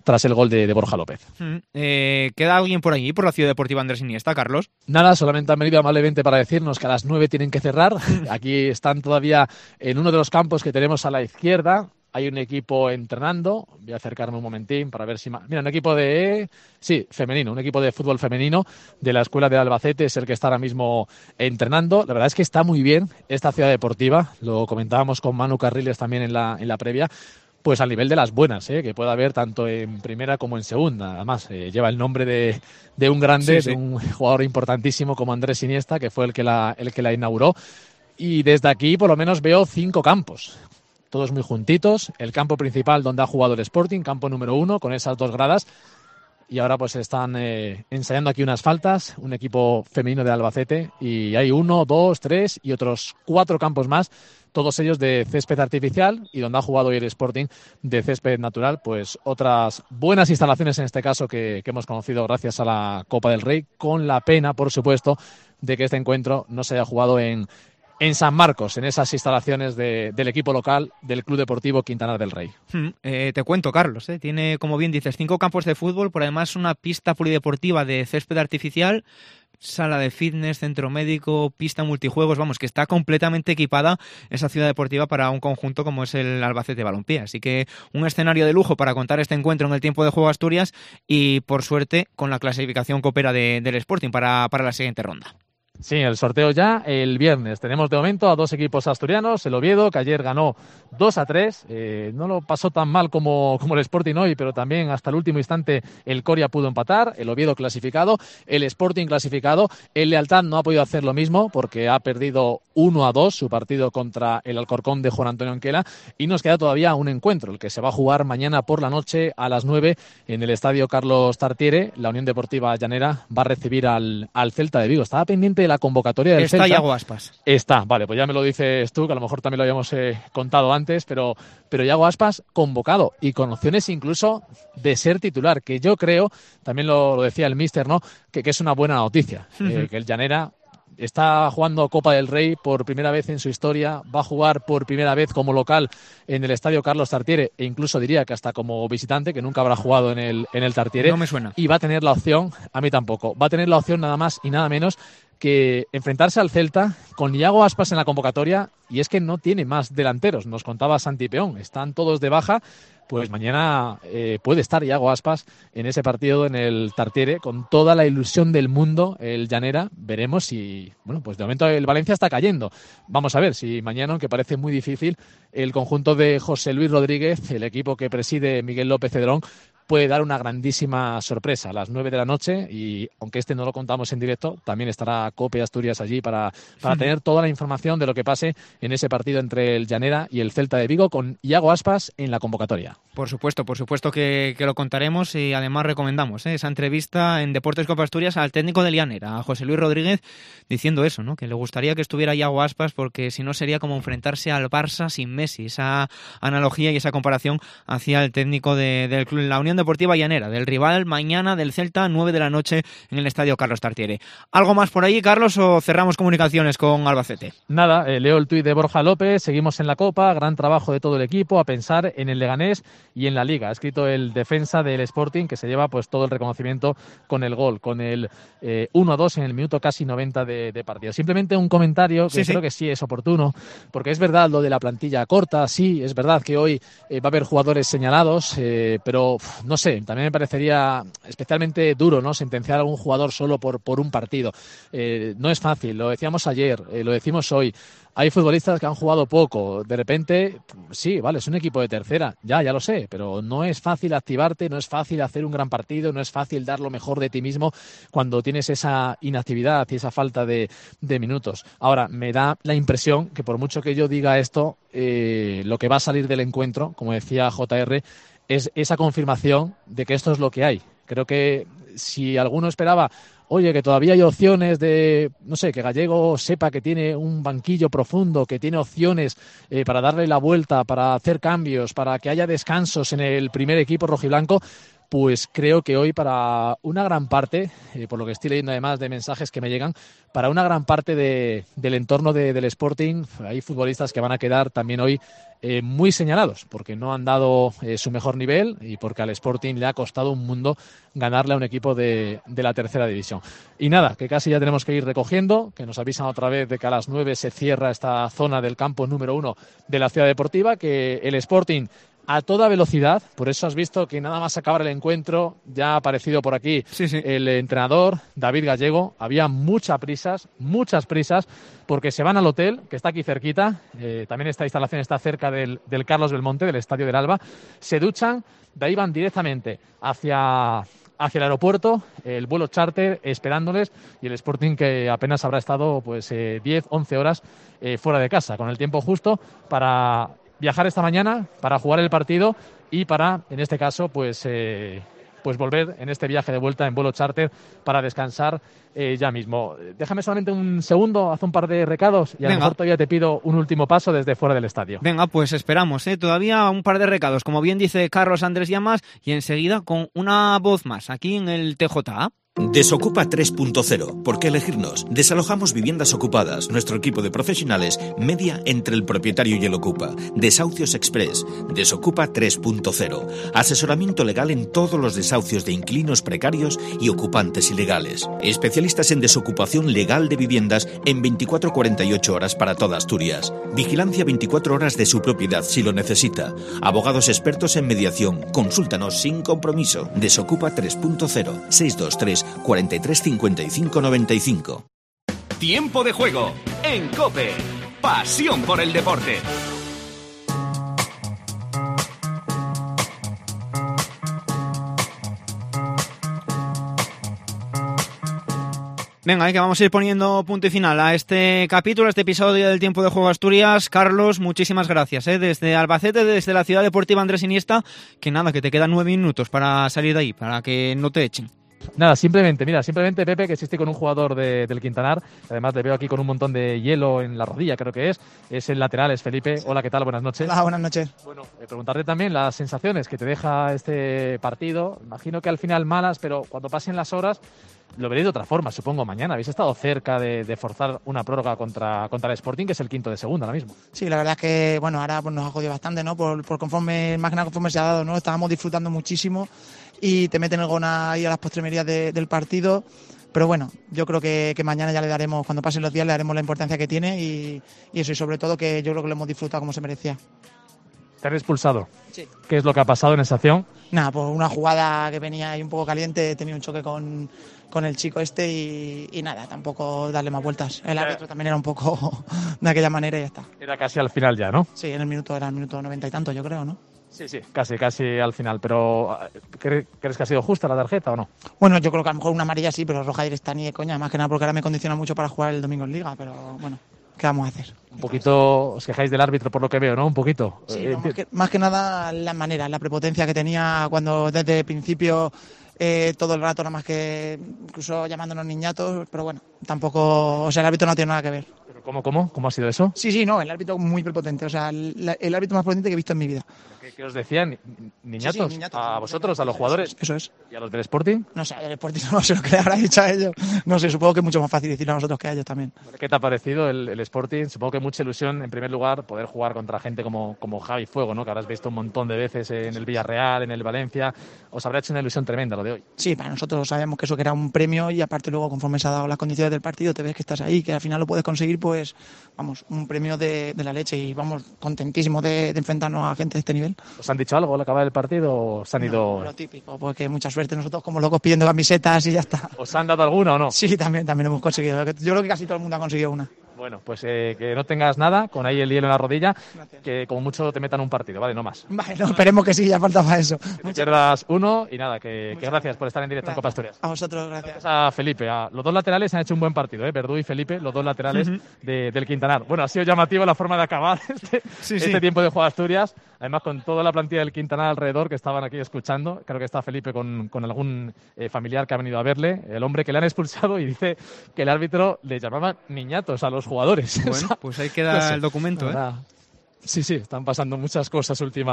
tras el gol de, de Borja López. Mm, eh, ¿Queda alguien por allí, por la Ciudad Deportiva Andrés Iniesta, Carlos? Nada, solamente han venido amablemente para decirnos que a las nueve tienen que cerrar. Aquí están todavía en uno de los campos que tenemos a la izquierda. Hay un equipo entrenando. Voy a acercarme un momentín para ver si... Mira, un equipo de... Sí, femenino. Un equipo de fútbol femenino de la Escuela de Albacete es el que está ahora mismo entrenando. La verdad es que está muy bien esta ciudad deportiva. Lo comentábamos con Manu Carriles también en la, en la previa. Pues al nivel de las buenas, ¿eh? Que puede haber tanto en primera como en segunda. Además, eh, lleva el nombre de, de un grande, sí, sí. de un jugador importantísimo como Andrés Iniesta, que fue el que la, el que la inauguró. Y desde aquí por lo menos veo cinco campos. Todos muy juntitos, el campo principal donde ha jugado el Sporting, campo número uno, con esas dos gradas, y ahora pues están eh, ensayando aquí unas faltas, un equipo femenino de Albacete, y hay uno, dos, tres y otros cuatro campos más, todos ellos de césped artificial, y donde ha jugado hoy el Sporting de césped natural, pues otras buenas instalaciones en este caso que, que hemos conocido gracias a la Copa del Rey, con la pena, por supuesto, de que este encuentro no se haya jugado en en San Marcos, en esas instalaciones de, del equipo local del Club Deportivo Quintanar del Rey. Mm, eh, te cuento, Carlos, eh, tiene, como bien dices, cinco campos de fútbol, por además una pista polideportiva de césped artificial, sala de fitness, centro médico, pista multijuegos, vamos, que está completamente equipada esa ciudad deportiva para un conjunto como es el Albacete Balompié. Así que un escenario de lujo para contar este encuentro en el tiempo de juego Asturias y, por suerte, con la clasificación coopera de, del Sporting para, para la siguiente ronda. Sí, el sorteo ya el viernes. Tenemos de momento a dos equipos asturianos. El Oviedo, que ayer ganó dos a tres. Eh, no lo pasó tan mal como, como el Sporting hoy, pero también hasta el último instante el Coria pudo empatar. El Oviedo clasificado, el Sporting clasificado. El Lealtad no ha podido hacer lo mismo porque ha perdido uno a dos su partido contra el Alcorcón de Juan Antonio Anquela. Y nos queda todavía un encuentro, el que se va a jugar mañana por la noche a las nueve en el Estadio Carlos Tartiere. La Unión Deportiva Llanera va a recibir al, al Celta de Vigo. Estaba pendiente la convocatoria del Está Celta. Iago Aspas. Está, vale, pues ya me lo dices tú, que a lo mejor también lo habíamos eh, contado antes, pero, pero Iago Aspas convocado y con opciones incluso de ser titular, que yo creo, también lo, lo decía el míster, ¿no? Que, que es una buena noticia, uh-huh. eh, que el Llanera está jugando Copa del Rey por primera vez en su historia, va a jugar por primera vez como local en el Estadio Carlos Tartiere e incluso diría que hasta como visitante, que nunca habrá jugado en el, en el Tartiere. No me suena. Y va a tener la opción, a mí tampoco, va a tener la opción nada más y nada menos que enfrentarse al Celta con Iago Aspas en la convocatoria, y es que no tiene más delanteros, nos contaba Santi Peón, están todos de baja. Pues mañana eh, puede estar Iago Aspas en ese partido en el Tartiere con toda la ilusión del mundo el Llanera. Veremos si, bueno, pues de momento el Valencia está cayendo. Vamos a ver si mañana, aunque parece muy difícil, el conjunto de José Luis Rodríguez, el equipo que preside Miguel López Cedrón, puede dar una grandísima sorpresa a las nueve de la noche, y aunque este no lo contamos en directo, también estará Cope Asturias allí para, para tener toda la información de lo que pase en ese partido entre el Llanera y el Celta de Vigo con Iago Aspas en la convocatoria. Por supuesto, por supuesto que, que lo contaremos, y además recomendamos ¿eh? esa entrevista en Deportes Copa Asturias al técnico del Llanera, a José Luis Rodríguez, diciendo eso, ¿no? Que le gustaría que estuviera Iago Aspas porque si no sería como enfrentarse al Barça sin Messi. Esa analogía y esa comparación hacia el técnico de, del club, la Unión Deportiva Llanera, del rival mañana del Celta, nueve de la noche en el Estadio Carlos Tartiere. ¿Algo más por ahí, Carlos, o cerramos comunicaciones con Albacete? Nada, eh, leo el tuit de Borja López, seguimos en la Copa, gran trabajo de todo el equipo, a pensar en el Leganés y en la Liga. Ha escrito el defensa del Sporting, que se lleva pues todo el reconocimiento con el gol, con el eh, uno a dos en el minuto casi noventa de, de partido. Simplemente un comentario que sí, creo sí. que sí es oportuno, porque es verdad lo de la plantilla corta, sí, es verdad que hoy eh, va a haber jugadores señalados, eh, pero uf, no sé, también me parecería especialmente duro, ¿no?, sentenciar a un jugador solo por, por un partido. Eh, no es fácil, lo decíamos ayer, eh, lo decimos hoy. Hay futbolistas que han jugado poco, de repente, sí, vale, es un equipo de tercera, ya, ya lo sé, pero no es fácil activarte, no es fácil hacer un gran partido, no es fácil dar lo mejor de ti mismo cuando tienes esa inactividad y esa falta de, de minutos. Ahora, me da la impresión que por mucho que yo diga esto, eh, lo que va a salir del encuentro, como decía J R, es esa confirmación de que esto es lo que hay. Creo que si alguno esperaba, oye, que todavía hay opciones de, no sé, que Gallego sepa que tiene un banquillo profundo, que tiene opciones eh, para darle la vuelta, para hacer cambios, para que haya descansos en el primer equipo rojiblanco, pues creo que hoy para una gran parte, eh, por lo que estoy leyendo además de mensajes que me llegan, para una gran parte de, del entorno de, del Sporting hay futbolistas que van a quedar también hoy eh, muy señalados, porque no han dado eh, su mejor nivel y porque al Sporting le ha costado un mundo ganarle a un equipo de, de la tercera división. Y nada, que casi ya tenemos que ir recogiendo, que nos avisan otra vez de que a las nueve se cierra esta zona del campo número uno de la Ciudad Deportiva, que el Sporting a toda velocidad, por eso has visto que nada más acabar el encuentro ya ha aparecido por aquí sí, sí. el entrenador David Gallego. Había muchas prisas, muchas prisas, porque se van al hotel, que está aquí cerquita, eh, también esta instalación está cerca del, del Carlos Belmonte, del Estadio del Alba, se duchan, de ahí van directamente hacia, hacia el aeropuerto, el vuelo charter esperándoles, y el Sporting que apenas habrá estado pues eh, diez, once horas eh, fuera de casa, con el tiempo justo para viajar esta mañana, para jugar el partido y para, en este caso, pues eh, pues volver en este viaje de vuelta en vuelo charter para descansar eh, ya mismo. Déjame solamente un segundo, haz un par de recados y a Venga. lo mejor todavía te pido un último paso desde fuera del estadio. Venga, pues esperamos, ¿eh? Todavía un par de recados, como bien dice Carlos Andrés Llamas, y enseguida con una voz más aquí en el T J A. Desocupa tres punto cero. ¿Por qué elegirnos? Desalojamos viviendas ocupadas. Nuestro equipo de profesionales media entre el propietario y el ocupa. Desahucios Express. Desocupa tres punto cero. Asesoramiento legal en todos los desahucios de inquilinos precarios y ocupantes ilegales. Especialistas en desocupación legal de viviendas en veinticuatro a cuarenta y ocho horas para toda Asturias. Vigilancia veinticuatro horas de su propiedad si lo necesita. Abogados expertos en mediación. Consúltanos sin compromiso. Desocupa tres punto cero. seis dos tres cuarenta y tres cincuenta y cinco noventa y cinco. Tiempo de juego en COPE. Pasión por el deporte. Venga, que vamos a ir poniendo punto y final a este capítulo, a este episodio del Tiempo de Juego Asturias. Carlos, muchísimas gracias, ¿eh? Desde Albacete, desde la Ciudad Deportiva Andrés Iniesta, que nada, que te quedan nueve minutos para salir de ahí, para que no te echen. Nada, simplemente, mira, simplemente Pepe, que existe con un jugador de, del Quintanar, además le veo aquí con un montón de hielo en la rodilla, creo que es, es el lateral, es Felipe. Hola, ¿qué tal? Buenas noches. Hola, buenas noches. Bueno, eh, preguntarte también las sensaciones que te deja este partido. Imagino que al final malas, pero cuando pasen las horas lo veréis de otra forma, supongo, mañana. Habéis estado cerca de, de forzar una prórroga contra, contra el Sporting, que es el quinto de segunda ahora mismo. Sí, la verdad es que, bueno, ahora pues, nos ha jodido bastante, ¿no? Por, por conforme, más que nada conforme se ha dado, ¿no? Estábamos disfrutando muchísimo y te meten el gol ahí a las postrimerías de, del partido. Pero bueno, yo creo que, que mañana ya le daremos, cuando pasen los días, le daremos la importancia que tiene y, y eso, y sobre todo que yo creo que lo hemos disfrutado como se merecía. ¿Te han expulsado? Sí. ¿Qué es lo que ha pasado en esa acción? Nada, pues una jugada que venía ahí un poco caliente, he tenido un choque con, con el chico este y, y nada, tampoco darle más vueltas. El árbitro también era un poco de aquella manera y ya está. Era casi al final ya, ¿no? Sí, en el minuto, era el minuto noventa y tanto, yo creo, ¿no? Sí, sí, casi, casi al final. Pero ¿crees que ha sido justa la tarjeta o no? Bueno, yo creo que a lo mejor una amarilla sí, pero roja directa ni de coña. Más que nada porque ahora me condiciona mucho para jugar el domingo en Liga, pero bueno, ¿qué vamos a hacer? Un poquito os quejáis del árbitro por lo que veo, ¿no? Un poquito. Sí, no, más, que, más que nada la manera, la prepotencia que tenía cuando desde el principio eh, todo el rato, nada más que incluso llamándonos niñatos, pero bueno, tampoco, o sea, el árbitro no tiene nada que ver. ¿Pero cómo, cómo? ¿Cómo ha sido eso? Sí, sí, no, el árbitro muy prepotente, o sea, el, el árbitro más potente que he visto en mi vida. ¿Qué, qué os decían? ¿Niñatos? Sí, sí, niñatos. ¿A vosotros, a los jugadores? Eso es. ¿Y a los del Sporting? No sé, el Sporting no sé lo que le habrá dicho a ellos. No sé, supongo que es mucho más fácil decirlo a nosotros que a ellos también. ¿Qué te ha parecido el, el Sporting? Supongo que mucha ilusión, en primer lugar, poder jugar contra gente como, como Javi Fuego, ¿no? Que habrás visto un montón de veces en el Villarreal, en el Valencia. Os habrá hecho una ilusión tremenda lo de hoy. Sí, para nosotros sabemos que eso que era un premio y aparte luego conforme se ha dado las condiciones del partido te ves que estás ahí, que al final lo puedes conseguir, pues vamos, un premio de, de la leche y vamos contentísimos de, de enfrentarnos a gente de este nivel. ¿Os han dicho algo al acabar el partido o os han ido...? No, lo típico, porque mucha suerte nosotros como locos pidiendo camisetas y ya está. ¿Os han dado alguna o no? Sí, también, también hemos conseguido. Yo creo que casi todo el mundo ha conseguido una. Bueno, pues eh, que no tengas nada, con ahí el hielo en la rodilla, gracias. Que como mucho te metan un partido, ¿vale? No más. Vale, no, esperemos que sí, ya faltaba eso. Que te pierdas uno y nada, que, que gracias por estar en directo gracias. En Copa Asturias. A vosotros, gracias. Gracias a Felipe. A los dos laterales han hecho un buen partido, ¿eh? Verdú y Felipe, los dos laterales uh-huh. de, del Quintanar. Bueno, ha sido llamativo la forma de acabar este, sí, este sí. tiempo de Juego Asturias. Además, con toda la plantilla del Quintanar alrededor que estaban aquí escuchando. Creo que está Felipe con, con algún eh, familiar que ha venido a verle. El hombre que le han expulsado y dice que el árbitro le llamaba niñatos a los jugadores. Bueno, pues ahí queda no sé, el documento, ¿eh? Sí, sí, están pasando muchas cosas última,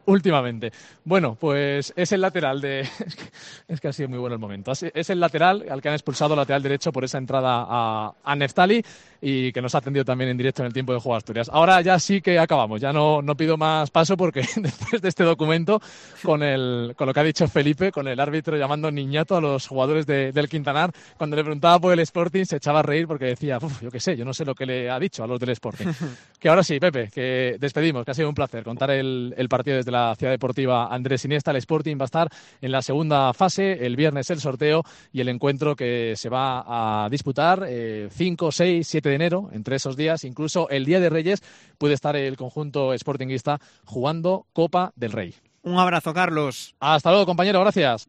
Últimamente. Bueno, pues es el lateral de... Es que, es que ha sido muy bueno el momento. Es el lateral al que han expulsado, lateral derecho, por esa entrada a, a Neftali, y que nos ha atendido también en directo en el tiempo de juego Asturias. Ahora ya sí que acabamos. Ya no, no pido más paso porque después de este documento, con, el, con lo que ha dicho Felipe, con el árbitro llamando niñato a los jugadores de, del Quintanar, cuando le preguntaba por el Sporting se echaba a reír porque decía, Uf, yo qué sé, yo no sé lo que le ha dicho a los del Sporting. Que ahora sí, Pepe, que despedimos, que ha sido un placer contar el, el partido desde la Ciudad Deportiva Andrés Iniesta. El Sporting va a estar en la segunda fase, el viernes el sorteo y el encuentro que se va a disputar eh, cinco, seis, siete de enero, entre esos días, incluso el Día de Reyes, puede estar el conjunto sportinguista jugando Copa del Rey. Un abrazo, Carlos. Hasta luego, compañero, gracias.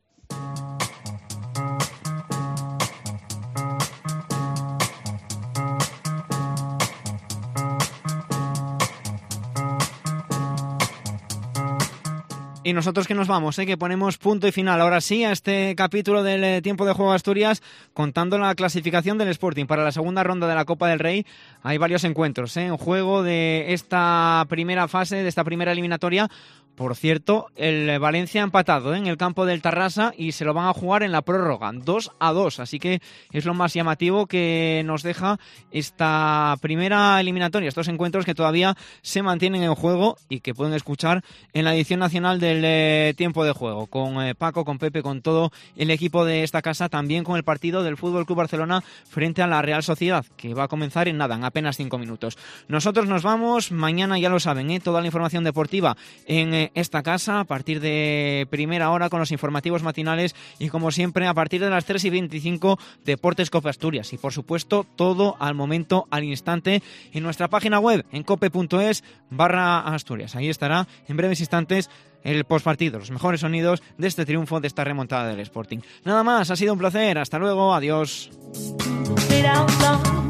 Y nosotros que nos vamos, ¿eh? que ponemos punto y final ahora sí a este capítulo del eh, Tiempo de Juego Asturias, contando la clasificación del Sporting para la segunda ronda de la Copa del Rey. Hay varios encuentros ¿eh? en juego de esta primera fase, de esta primera eliminatoria. Por cierto, el Valencia ha empatado ¿eh? en el campo del Tarrasa y se lo van a jugar en la prórroga, dos a dos. Así que es lo más llamativo que nos deja esta primera eliminatoria, estos encuentros que todavía se mantienen en juego y que pueden escuchar en la edición nacional del eh, Tiempo de Juego, con eh, Paco, con Pepe, con todo el equipo de esta casa, también con el partido del F C Barcelona frente a la Real Sociedad, que va a comenzar en nada, en apenas cinco minutos. Nosotros nos vamos, mañana ya lo saben, ¿eh? toda la información deportiva en eh, esta casa a partir de primera hora con los informativos matinales y como siempre a partir de las tres y veinticinco Deportes Cope Asturias y por supuesto todo al momento, al instante en nuestra página web en cope.es barra Asturias. Ahí estará en breves instantes el postpartido, los mejores sonidos de este triunfo, de esta remontada del Sporting. Nada más, ha sido un placer, hasta luego, adiós.